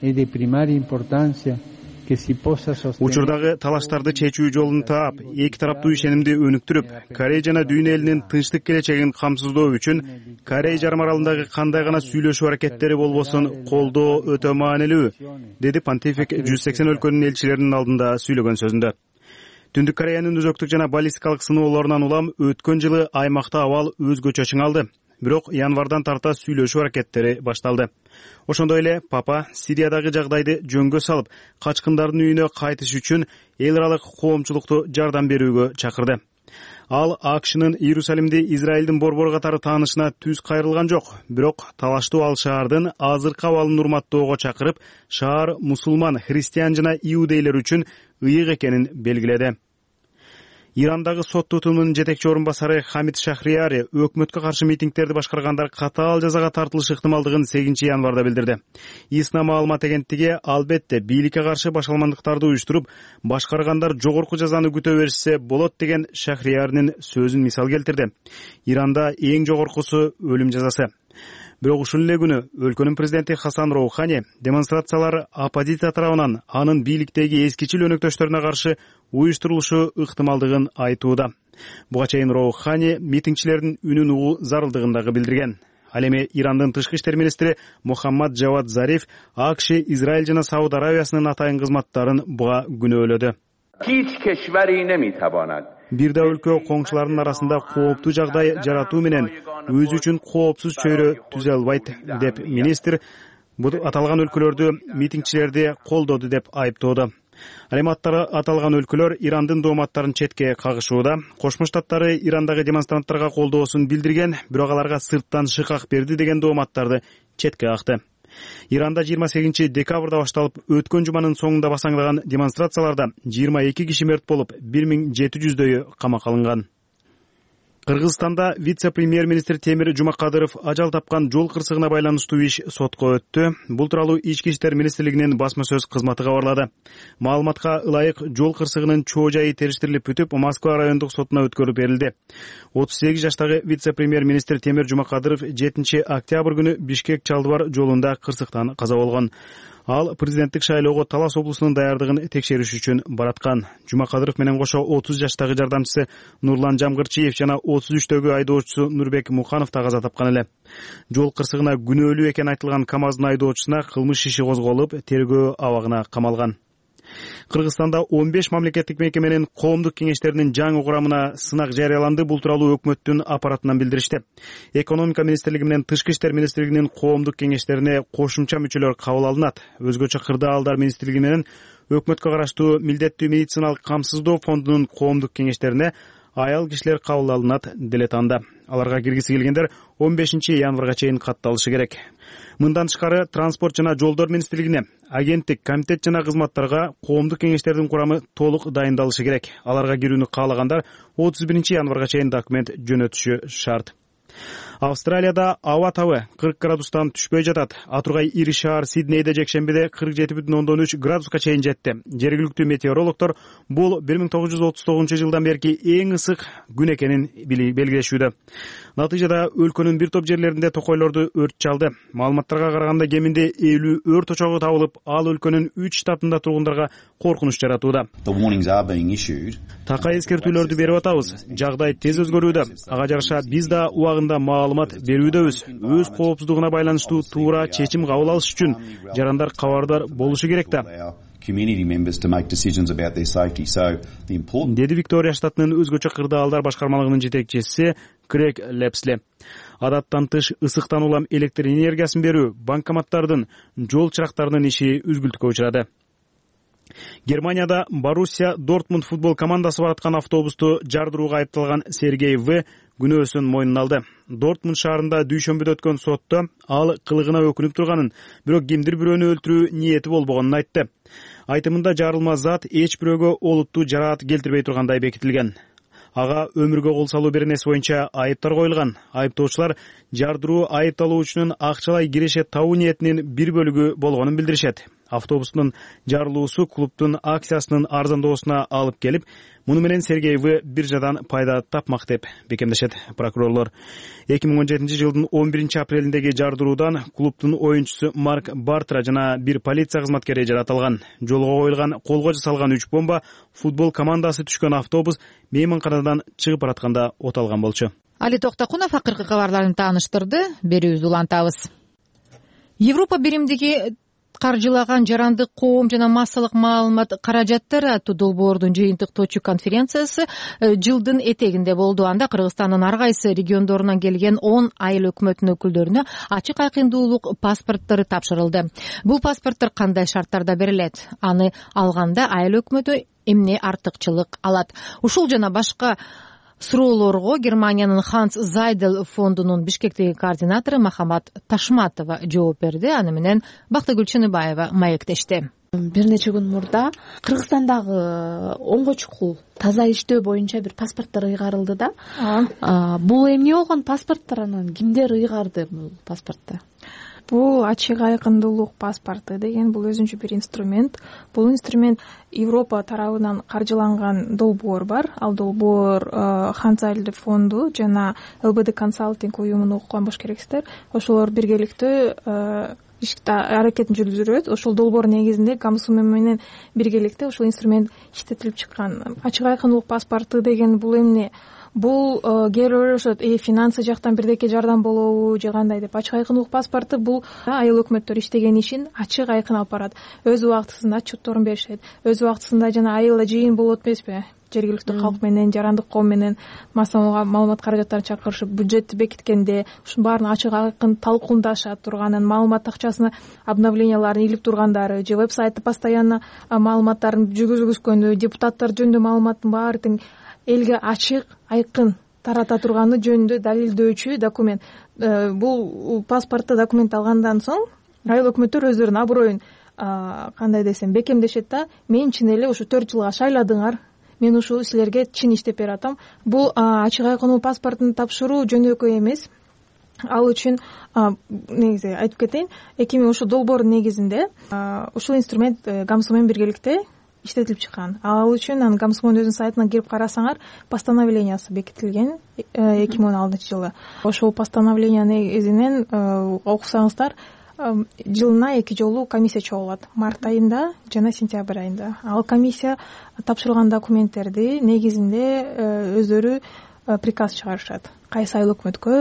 Учурдагы талаштарды чечүү жолун таап, эки тараптуу ишенимди өнүктүрүп, Корей жана дүйнө элинин тынчтык келечегин камсыздоо үчүн Корей жарым аралындагы кандай гана сүйлөшүү аракеттери болбосун колдоо өтө маанилүү, деди понтифик 180 өлкөнүн элчилеринин алдында сүйлөгөн сөзүндө. Түндүк Кореянын өзөктүк жана баллистикалык сыноолорунан улам өткөн жылы аймакта абал өзгөчө чыңалды. Бирок январдан тарта сүйлөшүү аракеттери башталды. Ошондой эле папа Сириядагы жагдайды жөнгө салып, качкындардын үйүнө кайтыш үчүн эл аралык коомчулукту жардам берүүгө чакырды. Ал АКШнын Иерусалимди Израилдин борбор катары таанышына түз кайрылган жок, бирок талаштуу ал шаардын азыркы абалын урматтоого чакырып, шаар мусулман, христиан жана иудейлер үчүн ыйык экенин белгиледи. Ирандагы сот тутумунун жетекчи орун басары Хамид Шахрияри өкмөткө каршы митингдерди башкаргандар катаал жазага тартылыш ыктымалдыгын 8-январда билдирди. ИСНА маалымат агенттиги албетте бийликке каршы башаламандыктарды уюштуруп, башкаргандар жогорку жазаны күтө беришсе болот деген Шахрияринин сөзүн мисал келтирди. Иранда эң жогоркусу өлүм жазасы. Бирок ушул эле күнү өлкөнүн президенти Хасан Роухани демонстрациялар оппозиция тарабынан анын бийликтеги эскичил өнөктөштөрүнө каршы уюштурулушу ыктымалдыгын айтууда. Буга чейин Роухани митингчилердин үнүн угуу зарылдыгын дагы билдирген. Ал эми Ирандын тышкы иштер министри Мухаммад Джавад Зариф АКШ, Израиль жана Сауд Аравиясынын атайын кызматтарын буга күнөөлөдү. Бир да өлкө коңшуларынын арасында кооптуу жагдай жаратуу менен өзү үчүн коопсуз чөйрө түзө албайт, деп министр аталган өлкөлөрдү митингчилерди колдоду деп айыптоодо. Ал эми аталган өлкөлөр Ирандын дооматтарын четке кагышууда. Кошмо Штаттары Ирандагы демонстранттарга колдоосун билдирген, бирок аларга сырттан шыкак берди деген дооматтарды четке какты. Иранда 28 декабрда башталып, өткөн жуманын соңунда басаңдаган демонстрацияларда 22 киши мерт болуп, 1700дөйү камакка алынган. Кыргызстанда вице-премьер-министр Темир Жумакадыров ажал тапкан жол кырсыгына байланыштуу иш сотко өттү. Бул тууралуу Ички иштер министрлигинин басма сөз кызматы кабарлады. Маалыматка ылайык жол кырсыгынын чоо жайы териштирилип бүтүп, Москва райондук сотуна өткөрүлүп берилди. 38 жаштагы вице-премьер-министр Темир Жумакадыров 7 октябрь күнү Бишкек-Чалдыбар жолунда кырсыктан каза болгон. Ал президенттик шайлоого Талас облусунун даярдыгын текшериш үчүн бараткан. Жумакадыров менен кошо 30 жаштагы жардамчысы Нурлан Жамгырчиев жана 33-төгү айдоочусу Нурбек Муканов да каза тапкан эле. Жол кырсыгына күнөөлүү экен айтылган КАМАЗдын айдоочусуна кылмыш иши козголуп, тергөө абагына камалган. Кыргызстанда 15 мамлекеттик мекеменин коомдук кеңештеринин жаңы курамына сынак жарыяланды. Бул тууралуу өкмөттүн аппаратынан билдиришти. Экономика министрлиги менен Тышкы иштер министрлигинин коомдук кеңештерине кошумча мүчөлөр кабыл алынат. Өзгөчө кырдаалдар министрлиги менен өкмөткө караштуу милдеттүү медициналык камсыздоо фондунун коомдук кеңештерине аял кишилер кабыл алынат делет анда. Аларга киргиси келгендер 15 январга чейин катталышы керек. Мындан тышкары транспорт жана жолдор министрлигине, агенттик, комитет жана кызматтарга коомдук кеңештердин курамы толук дайындалышы керек. Аларга кирүүнү каалагандар 31 январга чейин документ жөнөтүшү шарт. Австралияда аба табы 40 градустан түшпөй жатат. Атургай ири шаар Сиднейде жекшембиде 47,3 градуска чейин жетти. Жергиликтүү метеорологдор бул 1939 жылдан берки эң ысык күн экенин белгилешүүдө. Натыйжада өлкөнүн бир топ жерлеринде токойлорду өрт чалды. Маалыматтарга караганда кеминде 50 өрт очогу табылып, ал өлкөнүн 3 штатында тургундарга коркунуч жаратууда. Такай эскертүүлөрдү берип атабыз. Жагдай тез өзгөрүүдө. Ага жараша биз да убагында маалымат берүүдөбүз. Өз коопсуздугуна байланыштуу туура чечим кабыл алыш үчүн жарандар кабардар болушу керек да. Деди Виктория штатынын өзгөчө кырдаалдар башкармалыгынын жетекчиси Крейг Лепсле. Адаттан тыш ысыктан улам электр энергиясын берүү, банкоматтардын, жол чырактарынын иши үзгүлтүккө учурады. Германияда Боруссия Дортмунд футбол командасы бараткан автобусту жардырууга айыпталган Сергей В күнөөсүн мойнуна алды. Дортмунд шаарында дүйшөмбүдө өткөн сотто ал кылыгына өкүнүп турганын, бирок кимдир бирөөнү өлтүрүү ниети болбогонун айтты. Айтымында жарылма зат эч бирөөгө олуттуу жараат келтирбей тургандай бекитилген. Ага өмүргө кол салуу беренеси боюнча айыптар коюлган. Айыптоочулар жардыруу айыпталуучунун акчалай киреше табуу ниетинин бир бөлүгү болгонун билдиришет. Автобустун жарылуусу клубтун акциясынын арзандоосуна алып келип, муну менен Сергей В биржадан пайда тапмак деп бекемдешет прокурорлор. 2017 жылдын 11 апрелиндеги жардыруудан клубтун оюнчусу Марк Бартра жана бир полиция кызматкери жаратылган. Жолго коюлган колго жасалган 3 бомба футбол командасы түшкөн автобус мейманканадан чыгып баратканда от алган болчу. Али Токтакунов акыркы кабарларын тааныштырды. Берүүбүздү улантабыз. Европа биримдиги каржылаган жарандык коом жана массалык маалымат каражаттары аттуу долбоордун жыйынтыктоочу конференциясы жылдын этегинде болду. Анда Кыргызстандын ар кайсы региондорунан келген 10 айыл өкмөтүнүн өкүлдөрүнө ачык айкындуулук паспорттары тапшырылды. Бул паспорттор кандай шарттарда берилет? Аны алганда айыл өкмөтү эмне артыкчылык алат? Ушул жана башка суроолорго Германиянын Ханс Зайдел фондунун Бишкектеги координатору Махамат Ташматова жооп берди. Аны менен Бактыгүл Чыныбаева маектешти. Бир нече күн мурда Кыргызстандагы оңго чукул таза иштөө боюнча бир паспорттор ыйгарылды да. Бул эмне болгон паспорттор, анан кимдер ыйгарды бул паспортто? Бул ачык айкындуулук паспорту деген бул өзүнчө бир инструмент. Бул инструмент Европа тарабынан каржыланган долбоор бар. Ал долбоор Ханзайль фонду жана ЛБД консалтинг уюмун окуган болуш керексиздер. Ошолор биргеликтүү аракетин жүргүзүрөт. Ошол долбоор негизинде Гамсум менен биргеликте ошол инструмент иштетилип чыккан. Ачык айкындуулук паспорту деген бул эмне? Бул кээ бирөөлөр ойлошот, финансы жактан бирдеке жардам болобу же кандай деп. Ачык айкындуулук паспорту бул айыл өкмөттөр иштеген ишин ачык айкын алып барат. Өз убактысында отчетторун беришет. Өз убактысында жана айылда жыйын болот эмеспи? Жергиликтүү калк менен, жарандык коом менен массалык маалымат каражаттарын чакырышып, бюджетти бекиткенде ушунун баарын ачык айкын талкуундашат турганын, маалымат акчасына обновленияларын илип тургандары же веб-сайтты постоянно маалыматтарын жүргүзгөндө, депутаттар жөнүндө маалыматтын баары тең элге ачык айкын тарата турганы жөнүндө далилдөөчү документ. Бул паспортто документ алгандан соң айыл өкмөттөр өздөрүнүн аброюн кандай десем бекемдешет да. Мен чын эле ушу 4 жылга шайладыңар, мен ушул силерге чын иштеп берип атам. Бул ачык айкын паспортун тапшыруу жөнөкөй эмес. Ал үчүн негизи айтып кетейин, 2000 ушул долбоордун негизинде ушул инструмент Гамсу менен биргеликте иштетилип чыккан. Ал үчүн Гамсумдун өзүнүн сайтына кирип карасаңар, постановлениясы бекитилген 2016 жылы. Ошол постановление негизинен окусаңыздар, жылына 2 жолу комиссия чогулат. Март айында жана сентябрь айында. Ал комиссия тапшырылган документтерди негизинде өздөрү приказ чыгарышат. Кайсы айыл өкмөткө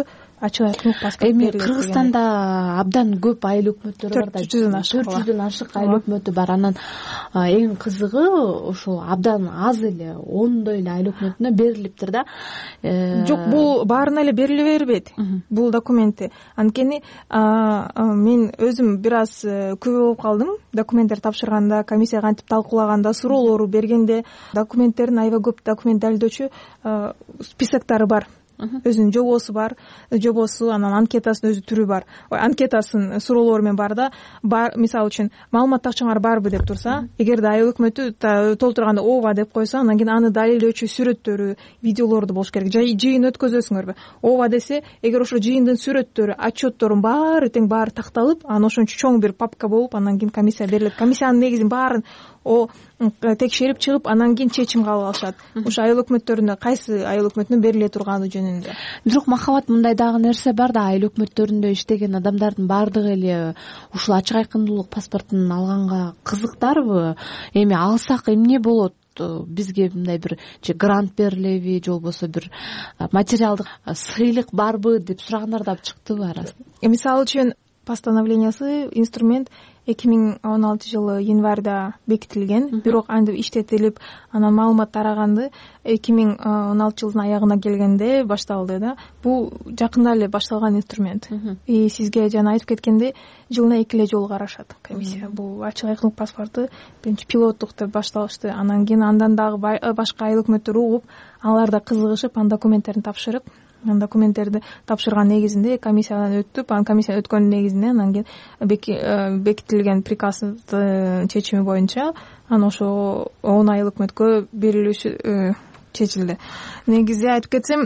ачык айкын паспорт эми Кыргызстанда абдан көп айыл өкмөттөр бар да, 400дөн ашык айыл өкмөтү бар. Анан эң кызыгы ошол абдан аз эле 10 эле айыл өкмөтүнө берилиптир да. Жок, бул баарына эле бериле бербейт бул документти. Анткени мен өзүм бир аз күбө болуп калдым документтерди тапшырганда, комиссия кантип талкуулаганда, суроолору бергенде. Документтердин аябай көп документ далилдөөчү списоктары бар. Өзүнүн жобосу бар, жобосу, анан анкетасынын өзү түрү бар. Анкетасын суроолору менен бар да, мисалы үчүн маалымат такчаңар барбы деп турса, эгерде айыл өкмөтү толтурганда ооба деп койсо, анан кийин аны далилдөөчү сүрөттөрү, видеолорду болуш керек. Жыйын өткөзөсүңөрбү? Ооба десе, эгер ошо жыйындын сүрөттөрү, отчетторун баары такталып, анан ошон чоң бир папка болуп, анан кийин комиссия берилет. Комиссиянын негизин баарын текшерип чыгып, анан кийин чечим кабыл алышат. Ошо айыл өкмөттөрүнө кайсы айыл өкмөтүнө бериле турганы жөнүндө. Бирок Махабат, мындай дагы нерсе бар да, айыл өкмөттөрүндө иштеген адамдардын баардыгы эле ушул ачык айкындуулук паспортун алганга кызыктарбы? Эми алсак эмне болот? Бизге мындай бир же грант берилеби, же болбосо бир материалдык сыйлык барбы деп сурагандар да чыктыбы арасында? Мисалы үчүн постановлениясы, инструмент 2016 жылы январда бекитилген, бирок антип иштетилип, анан маалымат тараганды 2016 жылдын аягына келгенде башталды да. Бул жакында эле башталган инструмент. И сизге жана айтып кеткендей, жылына 2 эле жолу карашат комиссия. Бул ачык айкындылык паспорту биринчи пилоттук деп башталышты. Анан кийин андан дагы башка айыл өкмөттөр угуп, алар да кызыгышып, анан документтерин тапшырып, документтерди тапшырган негизинде комиссиядан өтүп, анан комиссия өткөнүн негизинде анан кийин бекитилген приказдын чечими боюнча анан ошо 10 айыл өкмөткө берилиши чечилди. Негизи айтып кетсем,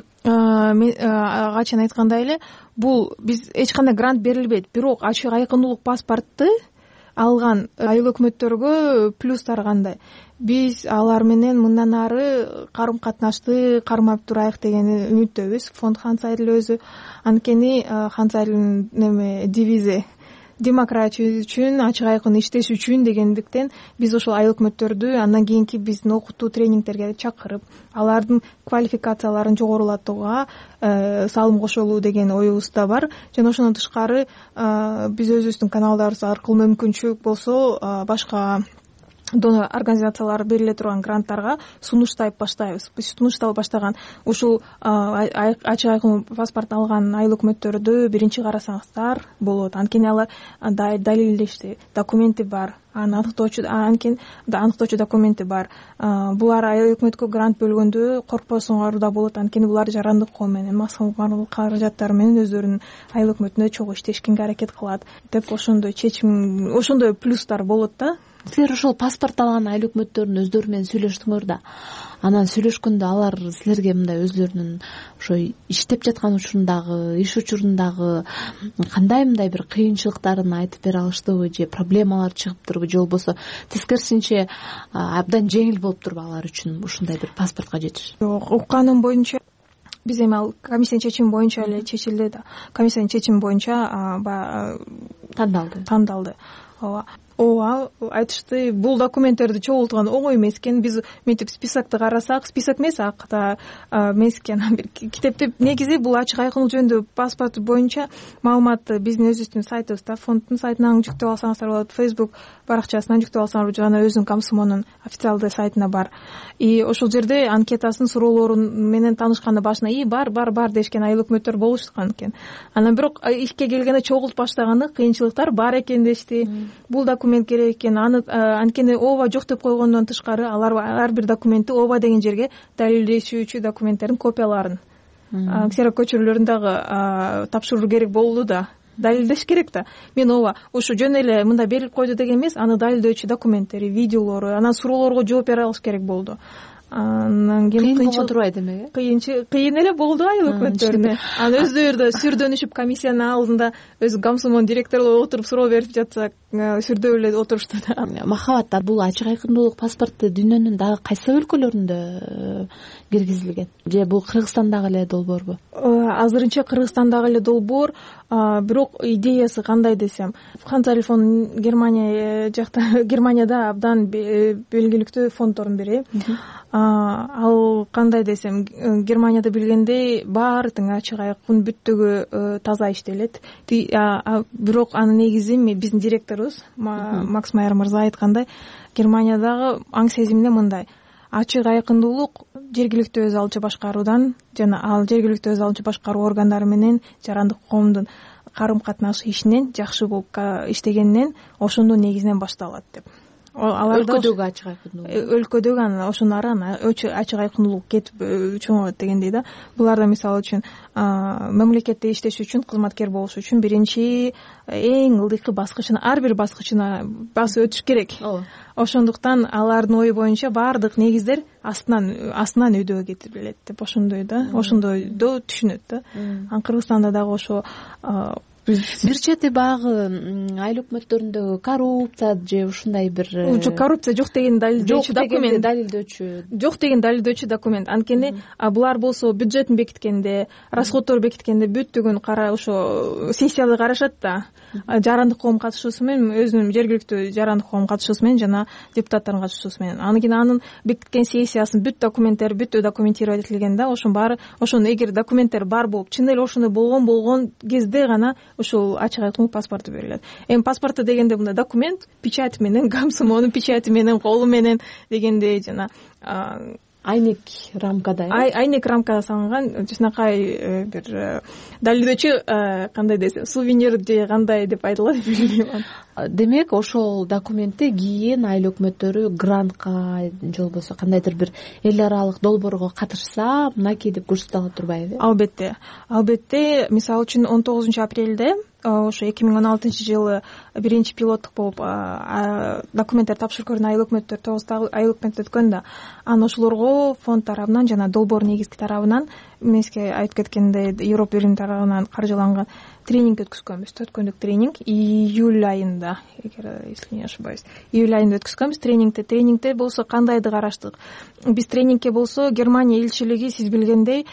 качан айткандай эле, бул биз эч кандай грант берилбейт, бирок ачык айкындуулук паспорту алган айыл өкмөттөргө плюстар кандай? Биз алар менен мындан ары карым катнашты кармап турайык деген үмүттөбүз. Фонд Хансайыл өзү, анткени Хансайылдын девизи демократия үчүн, ачык айкын иштеш үчүн дегендиктен биз ошол айыл өкмөттөрдү андан кийинки биздин окутуу тренингтерге чакырып, алардын квалификацияларын жогорулатууга салым кошолуу деген оюбуз да бар. Жана ошондон тышкары биз өзүбүздүн каналдарыбыз аркылуу мүмкүнчүлүк болсо башка донор организациялар бериле турган гранттарга сунуштап баштайбыз. Биз сунушталып баштаган ушул ачык айкын паспорт алган айыл өкмөттөрдү биринчи карасаңыздар болот. Анткени алар далилдешти, документи бар, аныктоочу документи бар. Булар айыл өкмөткө грант бөлгөндө коркпосуңар да болот. Анткени булар жарандык ком менен, максималдуу каражаттар менен өздөрүнүн айыл өкмөтүндө чогуу иштешкенге аракет кылат деп ошондой чечим, ошондой плюстар болот да. Силер ошол паспорт алган айыл өкмөттөрүнүн өздөрү менен сүйлөштүңөр да. Анан сүйлөшкөндө алар силерге мындай өздөрүнүн ошо иштеп жаткан учурундагы, иш учурундагы кандай мындай бир кыйынчылыктарын айтып бере алыштыбы, же проблемалар чыгыптырбы, же болбосо тескерисинче абдан жеңил болуптурбу алар үчүн ушундай бир паспортко жетиш? Жок, укканым боюнча биз эми ал комиссиянын чечими боюнча эле чечилди да. Комиссиянын чечими боюнча тандалды. Ооба, айтышты, бул документтерди чогултуган оңой эмес экен. Биз мынтип списокто карасак, список эмес, акта эмес экен. Бир китепти негизи бул ачык айкындылык жөнүндө паспорт боюнча маалыматты биздин өзүбүздүн сайтыбызда, фонддун сайтынан жүктөп алсаңыздар болот, Facebook баракчасынан жүктөп алсаңар, жана өзүнүн комсомолдун официалдуу сайтына бар. И ошол жерде анкетасын, суроолорун менен таанышканда башына бар дешкен айыл өкмөттөр болушкан экен. Анан бирок ишке келгенде чогултуп баштаганда кыйынчылыктар бар экен дешти. Бул документ керек экен, анткени ооба жок деп койгондон тышкары алар ар бир документти ооба деген жерге далилдешүүчү документтердин копияларын, ксерокс көчүрүүлөрүн дагы тапшыруу керек болду да. Далилдеш керек да. Мен ооба ушу жөн эле мындай берилип койду деген эмес, аны далилдөөчү документтери, видеолору, анан суроолорго жооп бере алыш керек болду. Анан кийин кыйын боло турбайт эмеби? Кыйын эле болду айыл өкмөттөрүнө. Анан өздөрү да сүрдөнүшүп комиссиянын алдында өзү комсомол директору отуруп суроо берип жатса, сүрдөп эле отурушту да. Махабат, бул ачык айкындуулук паспорту дүйнөнүн дагы кайсы өлкөлөрүндө киргизилген? Же бул Кыргызстандагы эле долбоорбу? Азырынча Кыргызстандагы эле долбоор. бирок идеясы кандай десем, Ханзаль фонд Германияда абдан белгиликтүү фонддордун бири. Ал кандай десем, Германияда билгендей баары тең ачык айкын бүттүгү таза иштелет. Бирок анын негизи биздин директорубуз Макс Майер мырза айткандай, Германиядагы аң сезимде мындай: ачык айкындуулук жергиликтүү өз алчу башкаруудан жана ал жергиликтүү өз алчу башкаруу органдары менен жарандык коомдун карым катнашы ишинен жакшы болуп иштегенинен ошондон негизинен башталат деп. Өлкөдөгү ачык айкындуулук, өлкөдөгү анан ошону ачык айкындуулук кетип чоңойот дегендей да. Буларда мисалы үчүн мамлекетте иштеш үчүн, кызматкер болуш үчүн биринчи эң ылдыйкы баскычына, ар бир баскычына басып өтүш керек. Ошондуктан алардын ою боюнча баардык негиздер астынан өйдөгө кетирилет деп ошондой да, ошондойдо түшүнөт да. Анан Кыргызстанда дагы ошо бир чети багы айыл өкмөттөрүндөгү коррупция же ушундай бир коррупция жок деген далилдөөчү документ. Анткени булар болсо бюджетин бекиткенде, расходдорду бекиткенде бүттүгүн ошо сессияда карашат да. Жарандык коом катышуусу менен, өзүнүн жергиликтүү жарандык коом катышуусу менен жана депутаттардын катышуусу менен. Анын бекиткен сессиясын бүт документировать этилген да. Ошону эгер документтер бар болуп, чын эле ошондой болгон кезде гана ушул ачык айкын паспорту берилет. Эми паспорту дегенде мындай документ, печать менен, комсомолдун печати менен, колу менен дегендей жана айнек рамкада салынган жакшынакай бир далилдөөчү, кандай десем, сувенир же кандай деп айтылат билбейм. Демек ошол документте кийин айыл өкмөттөрү грантка же болбосо кандайдыр бир эл аралык долбоорго катышса мынакей деп көрсөтө турбайбы? Албетте, мисалы үчүн 19 апрелде ошо 2016 жылы биринчи пилоттук болуп документтер тапшырып көргөн айыл өкмөттөр, 9 айыл өкмөт өткөн да. Анан ошолорго фонд тарабынан жана долбоор негизги тарабынан, эмеске айтып кеткендей, Европа Бирими тарабынан каржыланган тренинг өткүзгөнбүз, 4 күндүк тренинг июль айында, если не ошибаюсь. Июль айында өткүзгөнбүз тренингте болсо кандайды караштык. Биз тренингке болсо Германия элчилиги, сиз билгендей,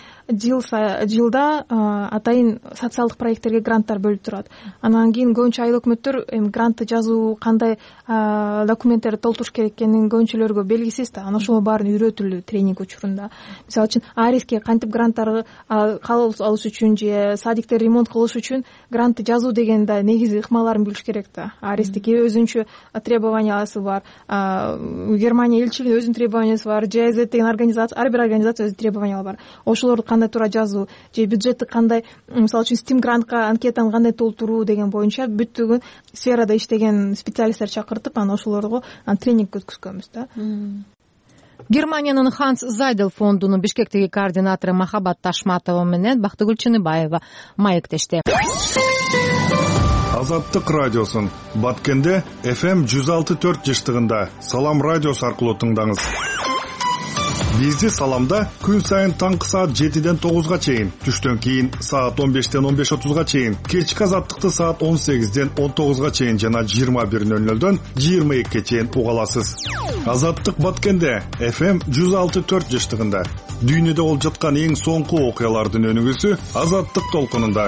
жылда атайын социалдык проекттерге гранттар бөлүп турат. Анан кийин көбүнчө айыл өкмөттөр грантты жазуу, кандай документтерди толтуруш керек экенин көбүнчөлөргө белгисиз да. Анан ошол баарын үйрөтүлдү тренинг учурунда. Мисалы үчүн ариске кантип гранттарды кабыл алыш үчүн же садиктер ремонт кылыш үчүн грантты жазуу деген да негизи ыкмаларын билиш керек да. Аристики өзүнчө требованиясы бар. Германия элчилигинин өзүнүн требованиясы бар. ЖЗ деген организация, ар бир организация өзүнүн требованиялары бар. Ошолорду кандай туура жазуу же бюджетти кандай, мисалы үчүн Steam грантка анкетаны кандай толтуруу деген боюнча бүттүгүн сферада иштеген специалисттер чакыртып, анан ошолорго тренинг өткүзгөнбүз да. Германиянын Ханс Зайдел фондунун Бишкектеги координатору Махабат Ташматова менен Бактыгүл Чыныбаева маектешти. Азаттык радиосун Баткенде FM 106.4 жыштыгында Салам радиосу аркылуу тыңдаңыз. Бизди Саламда күн сайын таңкы саат 7-ден 9-га чейин, түштөн кийин саат 15-ден 15:30-га чейин, кечки Азаттыкты саат 18-ден 19-га чейин жана 21:00-дөн 22-ге чейин уга аласыз. Азаттык Баткенде FM 106.4 жыштыгында дүйнөдө болуп жаткан эң соңку окуялардын өнүгүүсү Азаттык толкунунда.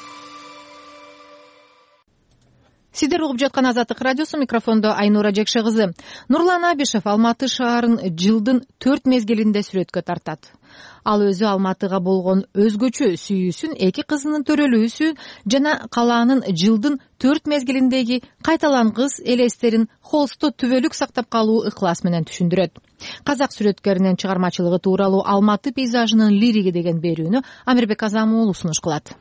Сиздер угуп жаткан Азаттык радиосу, микрофондо Айнура Жекше кызы. Нурлан Абишев Алматы шаарын жылдын 4 мезгилинде сүрөткө тартат. Ал өзү Алматыга болгон өзгөчө сүйүүсүн, 2 кызынын төрөлүүсүн жана калаанын жылдын 4 мезгилиндеги кайталангыс элестерин холсто түбөлүк сактап калуу ыклас менен түшүндүрөт. Казак сүрөткөрүнүн чыгармачылыгы тууралуу Алматы пейзажынын лириги деген берүүнү Амирбек Азам уулу сунуш кылат.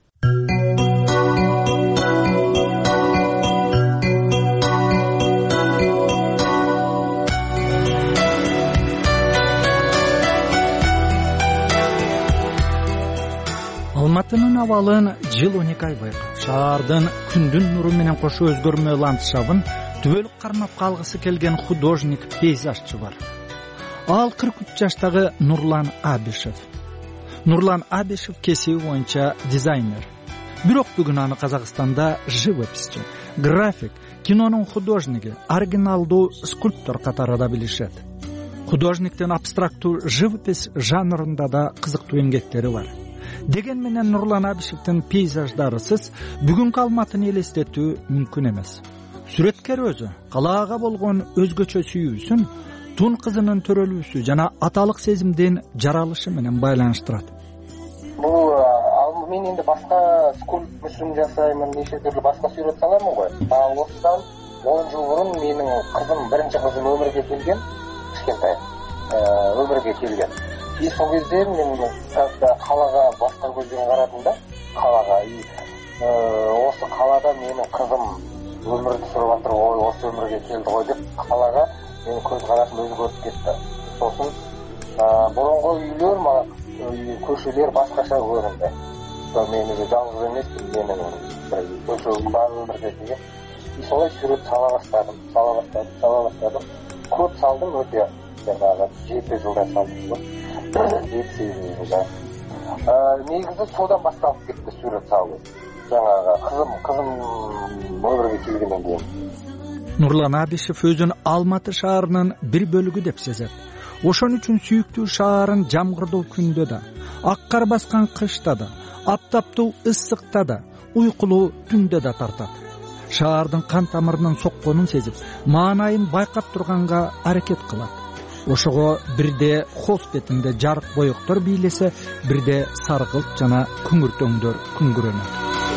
Алматынын абалын жыл 12 ай байкап, шаардын күндүн нуру менен кошо өзгөрмө ландшафтын түбөлүк кармап калгысы келген художник, пейзажчы бар. Ал 43 жаштагы Нурлан Абишев. Нурлан Абишев кесиби боюнча дизайнер. Бирок бүгүн аны Казакстанда живописчи, график, кинонун художниги, оригиналдуу скульптор катары да билишет. Художниктин абстрактуу живопись жанрында да кызыктуу эмгектери бар. деген менен Нурлан Абишевдин пейзаждарысыз бүгүнкү Алматыны элестетүү мүмкүн эмес. Сүрөткер өзү калаага болгон өзгөчө сүйүүсүн тун кызынын төрөлүүсү жана аталык сезимдин жаралышы менен байланыштырат. Бул мен энди башка скульптур жасаймын, нече түрлүү башка сүрөт саламын го. Осудан 10 жыл мурун менин кызым, биринчи кызым өмүргө келген, кичкентай өмүргө келген. И сол кезде мен калаага башка көзбен карадым да, калаага. Осы калада менин кызым өмүрдү сүрүп атыр, осы өмүргө келди го деп калаага менин көз карашым өзгөрүп кетти. Сосын борунку үйлөр мага көчөлөр башкача көрүндү. Мен жалгыз эмесмин, менин көчөгүм бар өмүргө келген. Солай сүрөт сала баштадым. Көп салдым, өтө жанагы 7 жылда салдым. 7-8 жылда. Негизи содан башталып кетти сүрөт салуу. Жанагы кызым өмүргө келгенден кийин. Нурлан Абишев өзүн Алматы шаарынын бир бөлүгү деп сезет. Ошон үчүн сүйүктүү шаарын жамгырдуу күндө да, ак кар баскан кышта да, аптаптуу ысыкта да, уйкулуу түндө да тартат. Шаардын кан тамырынын сокконун сезип, маанайын байкап турганга аракет кылат. Ошого бирде холст бетинде жарык боектор бийлесе, бирде саргылт жана күңүртөңдөр күңгүрөнөт.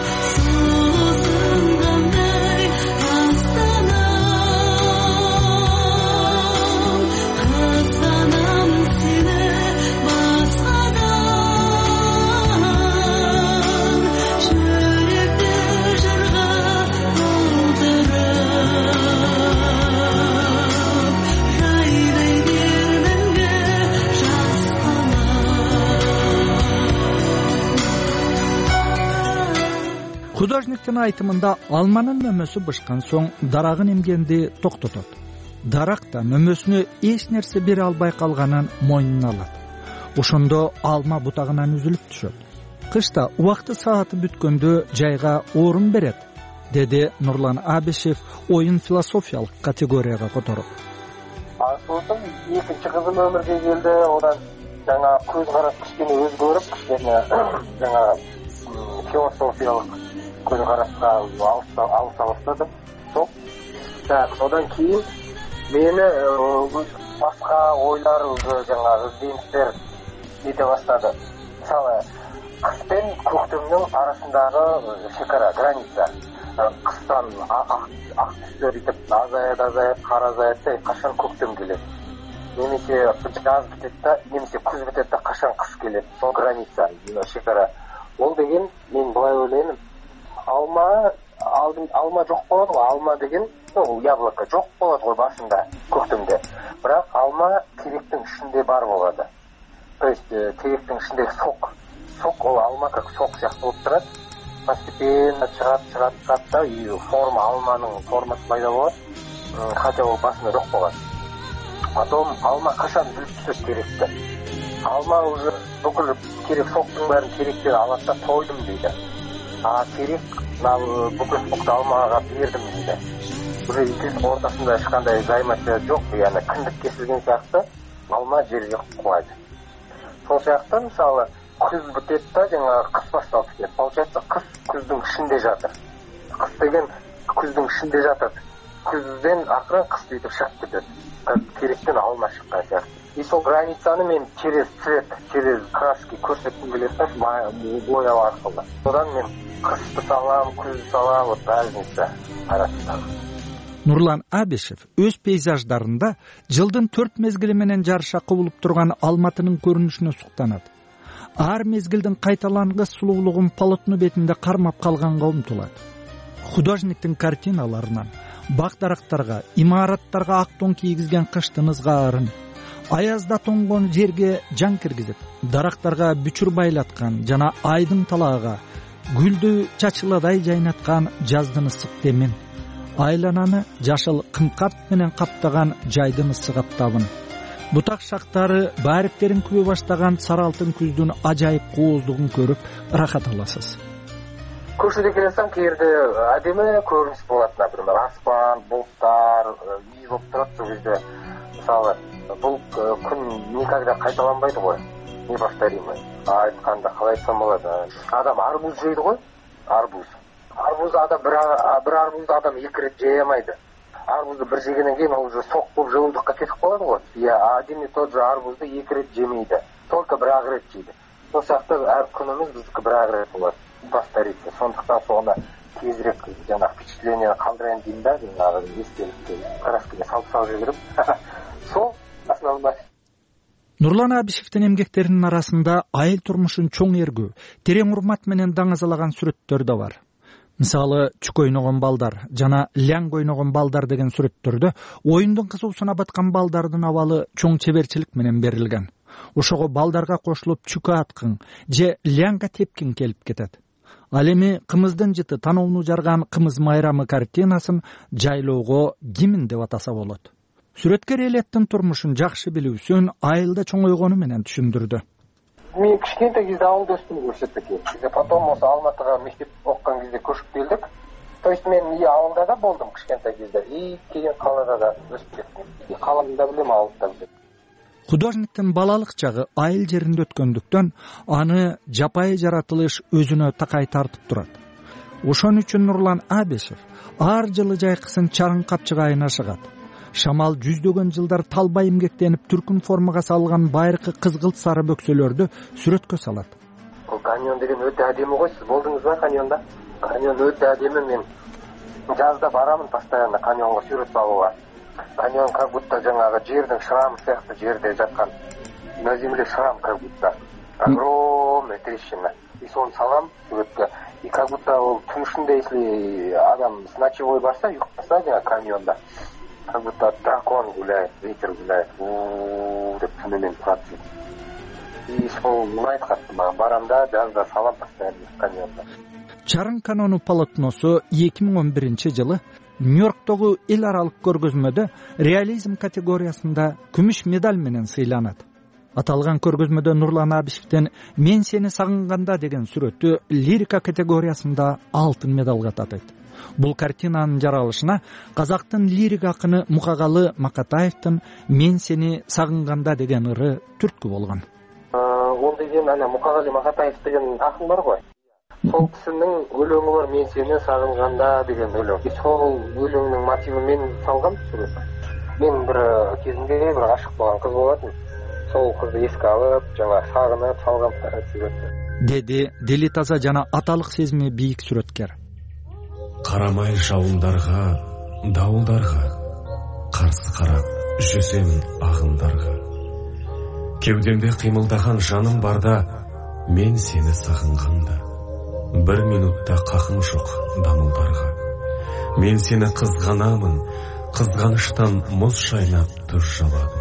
Художниктин айтымында алманын мөмөсү бышкан соң дарагын эмгенди токтотот. Дарак да мөмөсүнө эч нерсе бере албай калганын мойнуна алат. Ошондо алма бутагынан үзүлүп түшөт. Кышта убакты сааты бүткөндө жайга орун берет, деди Нурлан Абишев оюн философиялык категорияга которуп. Сосын экинчи кызым өмүргө келди, одан жаңа көз караш кичине өзгөрүп, кичине жаңа философиялык көз карашка алыса баштадым. Одан кийин мени башка ойлар, жаңа изденистер ете баштады. Мисалы, кыш пен көктөмдүн арасындагы шекара, граница. Кыштан ак түстөр итип азаяп, кар азаяп, качан көктөм келет. Немесе жаз битет да, немесе күз битет да, качан кыш келет. Сол граница, шекара. Ол деген мен былай ойлойм. Алма жок болот го, алма деген яблоко жок болот го башында көктөмдө. Бирок алма теректин ичинде бар болот. То есть теректин ичиндеги сок ол алма как сок сыяктуу болуп турат. Постепенно чыгат да, и форма алманын формасы пайда болот. Хотя ол башында жок болот. Потом алма качан бүлүп түшөт теректи. Алма уже бүкүл терек соктун баарын теректен алат да, тойдум дейди. Терек бүкүл сокду алмага бердим дейди. Уже икинчи ортасында эч кандай взаимосвязь жок, яны кындык кесилген сыяктуу алма жерге куйат. Сол сыяктуу мисалы күз бүтөт да, жаңа кыш башталып кетет. Получается, кыш күздүн ичинде жатыр. Кыш деген күздүн ичинде жатат. Күздөн акырын кыш бүтүп чыгып кетет. Теректен алма чыккан сыяктуу. И сол границаны мен через цвет, через краски көрсөткүм келет да, бояу аркылуу. Содан мен кышты салам, күздү салам, вот разница арасында. Нурлан Абишев өз пейзаждарында жылдын 4 мезгили менен жарыша кубулуп турган Алматынын көрүнүшүнө суктанат. Ар мезгилдин кайталангыс сулуулугун полотно бетинде кармап калганга умтулат. Художниктин картиналарынан бак дарактарга, имараттарга ак тон кийгизген кыштын ызгаарын, аязда тоңгон жерге жан киргизип, дарактарга бүчүр байлаткан жана айдын талаага гүлдү чачыладай жайнаткан жаздын ысык демин, айлананы жашыл кымкап менен каптаган жайдын ысык аптабын, бутак шактары баариктерин күбө баштаган сары алтын күздүн ажайып кооздугун көрүп рахат аласыз. Көчөдө келсем, кээрде адеме көрүнүш болот, например, аспан, булуттар, үй болуп турат. Сол кезде мисалы бул күн никогда кайталанбайт го, неповторимый. айтканда калай айтсам болот, адам арбуз жейди го, арбуз адам bir арбузду адам 2 рет жей алмайды. Арбузду bir жегенден кийин ол уже сок болуп жылуулукка кетип калат го. Один и тот же арбузду 2 рет жемейди, только 1 рет жейди. Сол сыяктуу ар күнүмүз биздики 1 рет болот. Повторить. Сондуктан соны тезирээк жана впечатление калдырайын дейм да, жанагы эстеликке краскаға салып жиберип. Сол основной. Нурлан Абишевдин эмгектеринин арасында айыл турмушун чоң эргүү, терең урмат менен даңазалаган сүрөттөр да бар. Мисалы, чүк ойногон балдар жана лянг ойногон балдар деген сүрөттөрдө оюндун кызуусуна баткан балдардын абалы чоң чеберчилик менен берилген. Ошого балдарга кошулуп чүкө аткын же лянга тепкин келип кетет. Ал эми кымыздын жыты танууну жарган Кымыз майрамы картинасын жайлоого кимин деп атаса болот. Сүрөткер элеттин турмушун жакшы билүүсүн айылда чоңойгону менен түшүндүрдү. Мен кичкентай кезде ауылда өстүм көрсөттүк. Потом осы Алматыга мектеп окуган кезде көчүп келдик. То есть мен и ауылда да болдум кичкентай кезде, и кийин калада да өсүп кеттим. Каланы да билем, ауылды да билем. Художниктин балалык чагы айыл жеринде өткөндүктөн аны жапайы жаратылыш өзүнө такай тартып турат. Ошон үчүн Нурлан Абишев ар жылы жайкысын чарың капчыга айнашыгат. Шамал жүздөгөн жылдар талбай эмгектенип түркүн формага салган байыркы кызгылт сары бөксөлөрдү сүрөткө салат. Бул каньон деген өтө адеми го. Сиз болдуңузбу каньонда? Каньон өтө адеми. Мен жазда барамын постоянно каньонго сүрөт салууга. Каньон как будто жаңағы жердің шрамы сияқты жерде жатқан. На земле шрам как будто. Огромная трещина. И соны салам сүрөткө. И как будто ол түн ішінде, если адам с ночевой барса, ұйықтаса жаңағы каньонда, как будто дракон гуляет, ветер гуляет. У-у-у деп түнімен тұрады. И сол ұнайды қатты маған. Барамда жазда салам постоянно каньонда. Чарың канону полотносу 2011 жылы Нью-Йорктогу эл аралык көргөзмөдө реализм категориясында күмүш медаль менен сыйланат. Аталган көргөзмөдө Нурлан Абишевдин «Мен сени сагынганда» деген сүрөтү лирика категориясында алтын медалга татыйт. Бул картинанын жаралышына казактын лирик акыны Мукагалы Макатаевдин «Мен сени сагынганда» деген ыры түрткү болгон. Ол деген ана Мукагалы Макатаев деген акын бар го. Сол кісінің өлеңі бар, «Мен сені сағынғанда» деген өлең. Сол өлеңнің мотивімен салғам сурет. Мен бір кезінде бір ашық болған қыз болатын. Сол қызды еске алып, жаңа сағынып салғам суретті. Деди дили таза жана аталык сезими бийик сүрөткер. Карамай жауындарға, дауылдарға, қарсы қарап жүземін ағындарға. Кеудемде қимылдаған жаным барда, мен сені сағынғанда. Бір минутта қақым жоқ дамылдарға. Мен сені қызғанамын, қызғаныштан мұз шайнап тұз жаладым.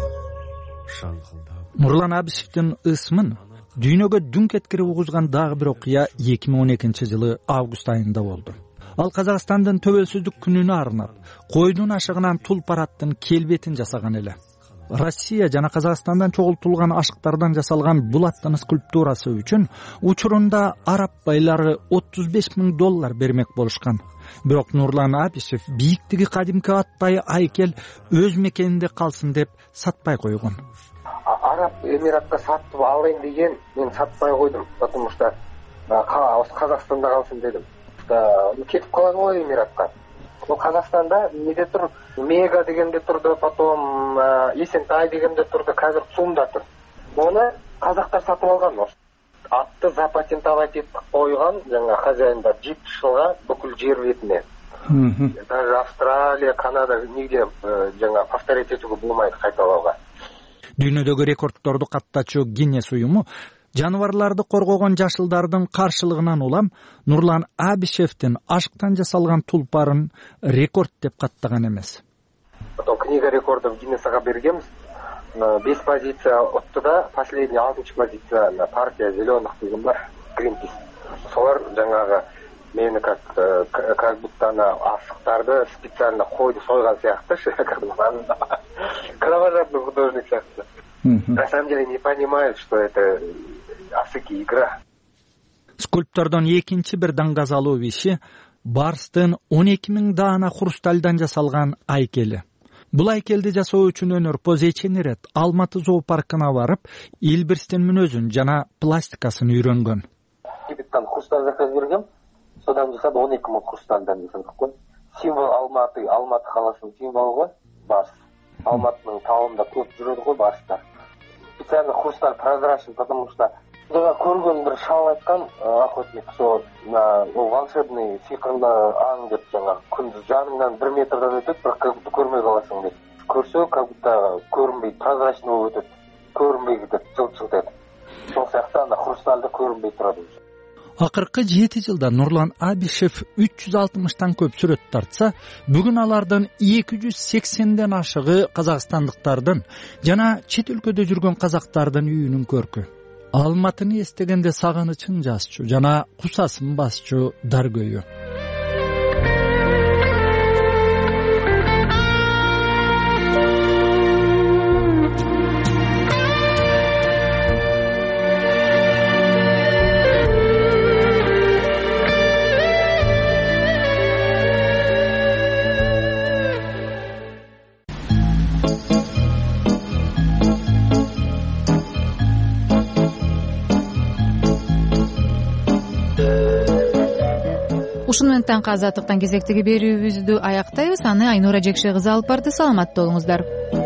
Нурлан Абишевдин ысмын дүйнөгө дүнк эткирип угузган дагы бир окуя 2012 жылы август айында болду. Ал Казакстандын төбөлсүздүк күнүнө арнап, койдун ашыгынан тулпараттын келбетин жасаган эле. Россия жана Казакстандан чогултулган ашыктардан жасалган бул аттын скульптурасы үчүн учурунда араб байлары $35,000 бермек болушкан. Бирок Нурлан Абишев бийиктиги кадимки аттай айкел өз мекенинде калсын деп сатпай койгон. Араб Эмиратта сатып алайын деген мен сатпай койдум, потому что Казакстанда калсын дедим. Кетип калат го Эмиратка. Казакстанда неде тур, Мега дегенде турду, потом Есентай дегенде турду, қазір Цумда тур. Оны казактар сатып алган. Атты запатентовать етіп қойған, жаңа хозяиндар 7 жылға бүкіл жер бетіне. Даже Австралия, Канада нигде жаңа повторить етуге болмайды, кайталауга. Дүйнөдөгү рекордторду каттачу Гиннес уюму жаныбарларды коргогон жашылдардын каршылыгынан улам Нурлан Абишевдин ашыктан жасалган тулпарын рекорд деп каттаган эмес. Потом книга рекордов Гиннесага бергенбиз. 5 позиция отты да, последняя 6 позиция партия зеленых деген бар, Greenpeace. Солар жаңағы мені как будто асықтарды специально койды сойган сияқты, кровожадный художник сияқты. На самом деле не понимают, что это асыки игра. Скульптордон экинчи бир даңгазалуу иши Барстын 12,000 даана хрустальдан жасалган айкели. Бул айкелди жасоо үчүн өнөрпоз Эченирет Алматы зоопаркына барып, илбирстин мүнөзүн жана пластикасын үйрөнгөн. Египтен курстар заказ бергем. Содан жасады 12 000 курстардан жасадык кой. Символ Алматы каласынын символу го барс. Алматынын тауында көп жүрөдү го барстар. Специально курстар прозрачный, потому что жана көргөн бир шал айткан охотник, сол волшебный сыйкырлы аң деп жана күндүз жаныңдан 1 метрден өтөт, бирок кызды көрмөй каласың дейт. Көрсө, как будто көрүнбөйт, прозрачный болуп өтөт. Көрүнбөй кетет, жылт-жылт этип. Сол сыяктуу анда хрусталды көрүнбөй турат. Акыркы 7 жылда Нурлан Абишев 360тан көп сүрөт тартса, бүгүн алардын 280ден ашыгы казакстандыктардын жана чет өлкөдө жүргөн казактардын үйүнүн көркү. Алматыны эстегенде сагынычын жазчу жана кусасын басчу даргөйү. Ушуну менен таңкы азаттыктан кезектеги берүүбүздү аяктайбыз. Аны Айнура Жекше кызы алып барды. Саламатта болуңуздар.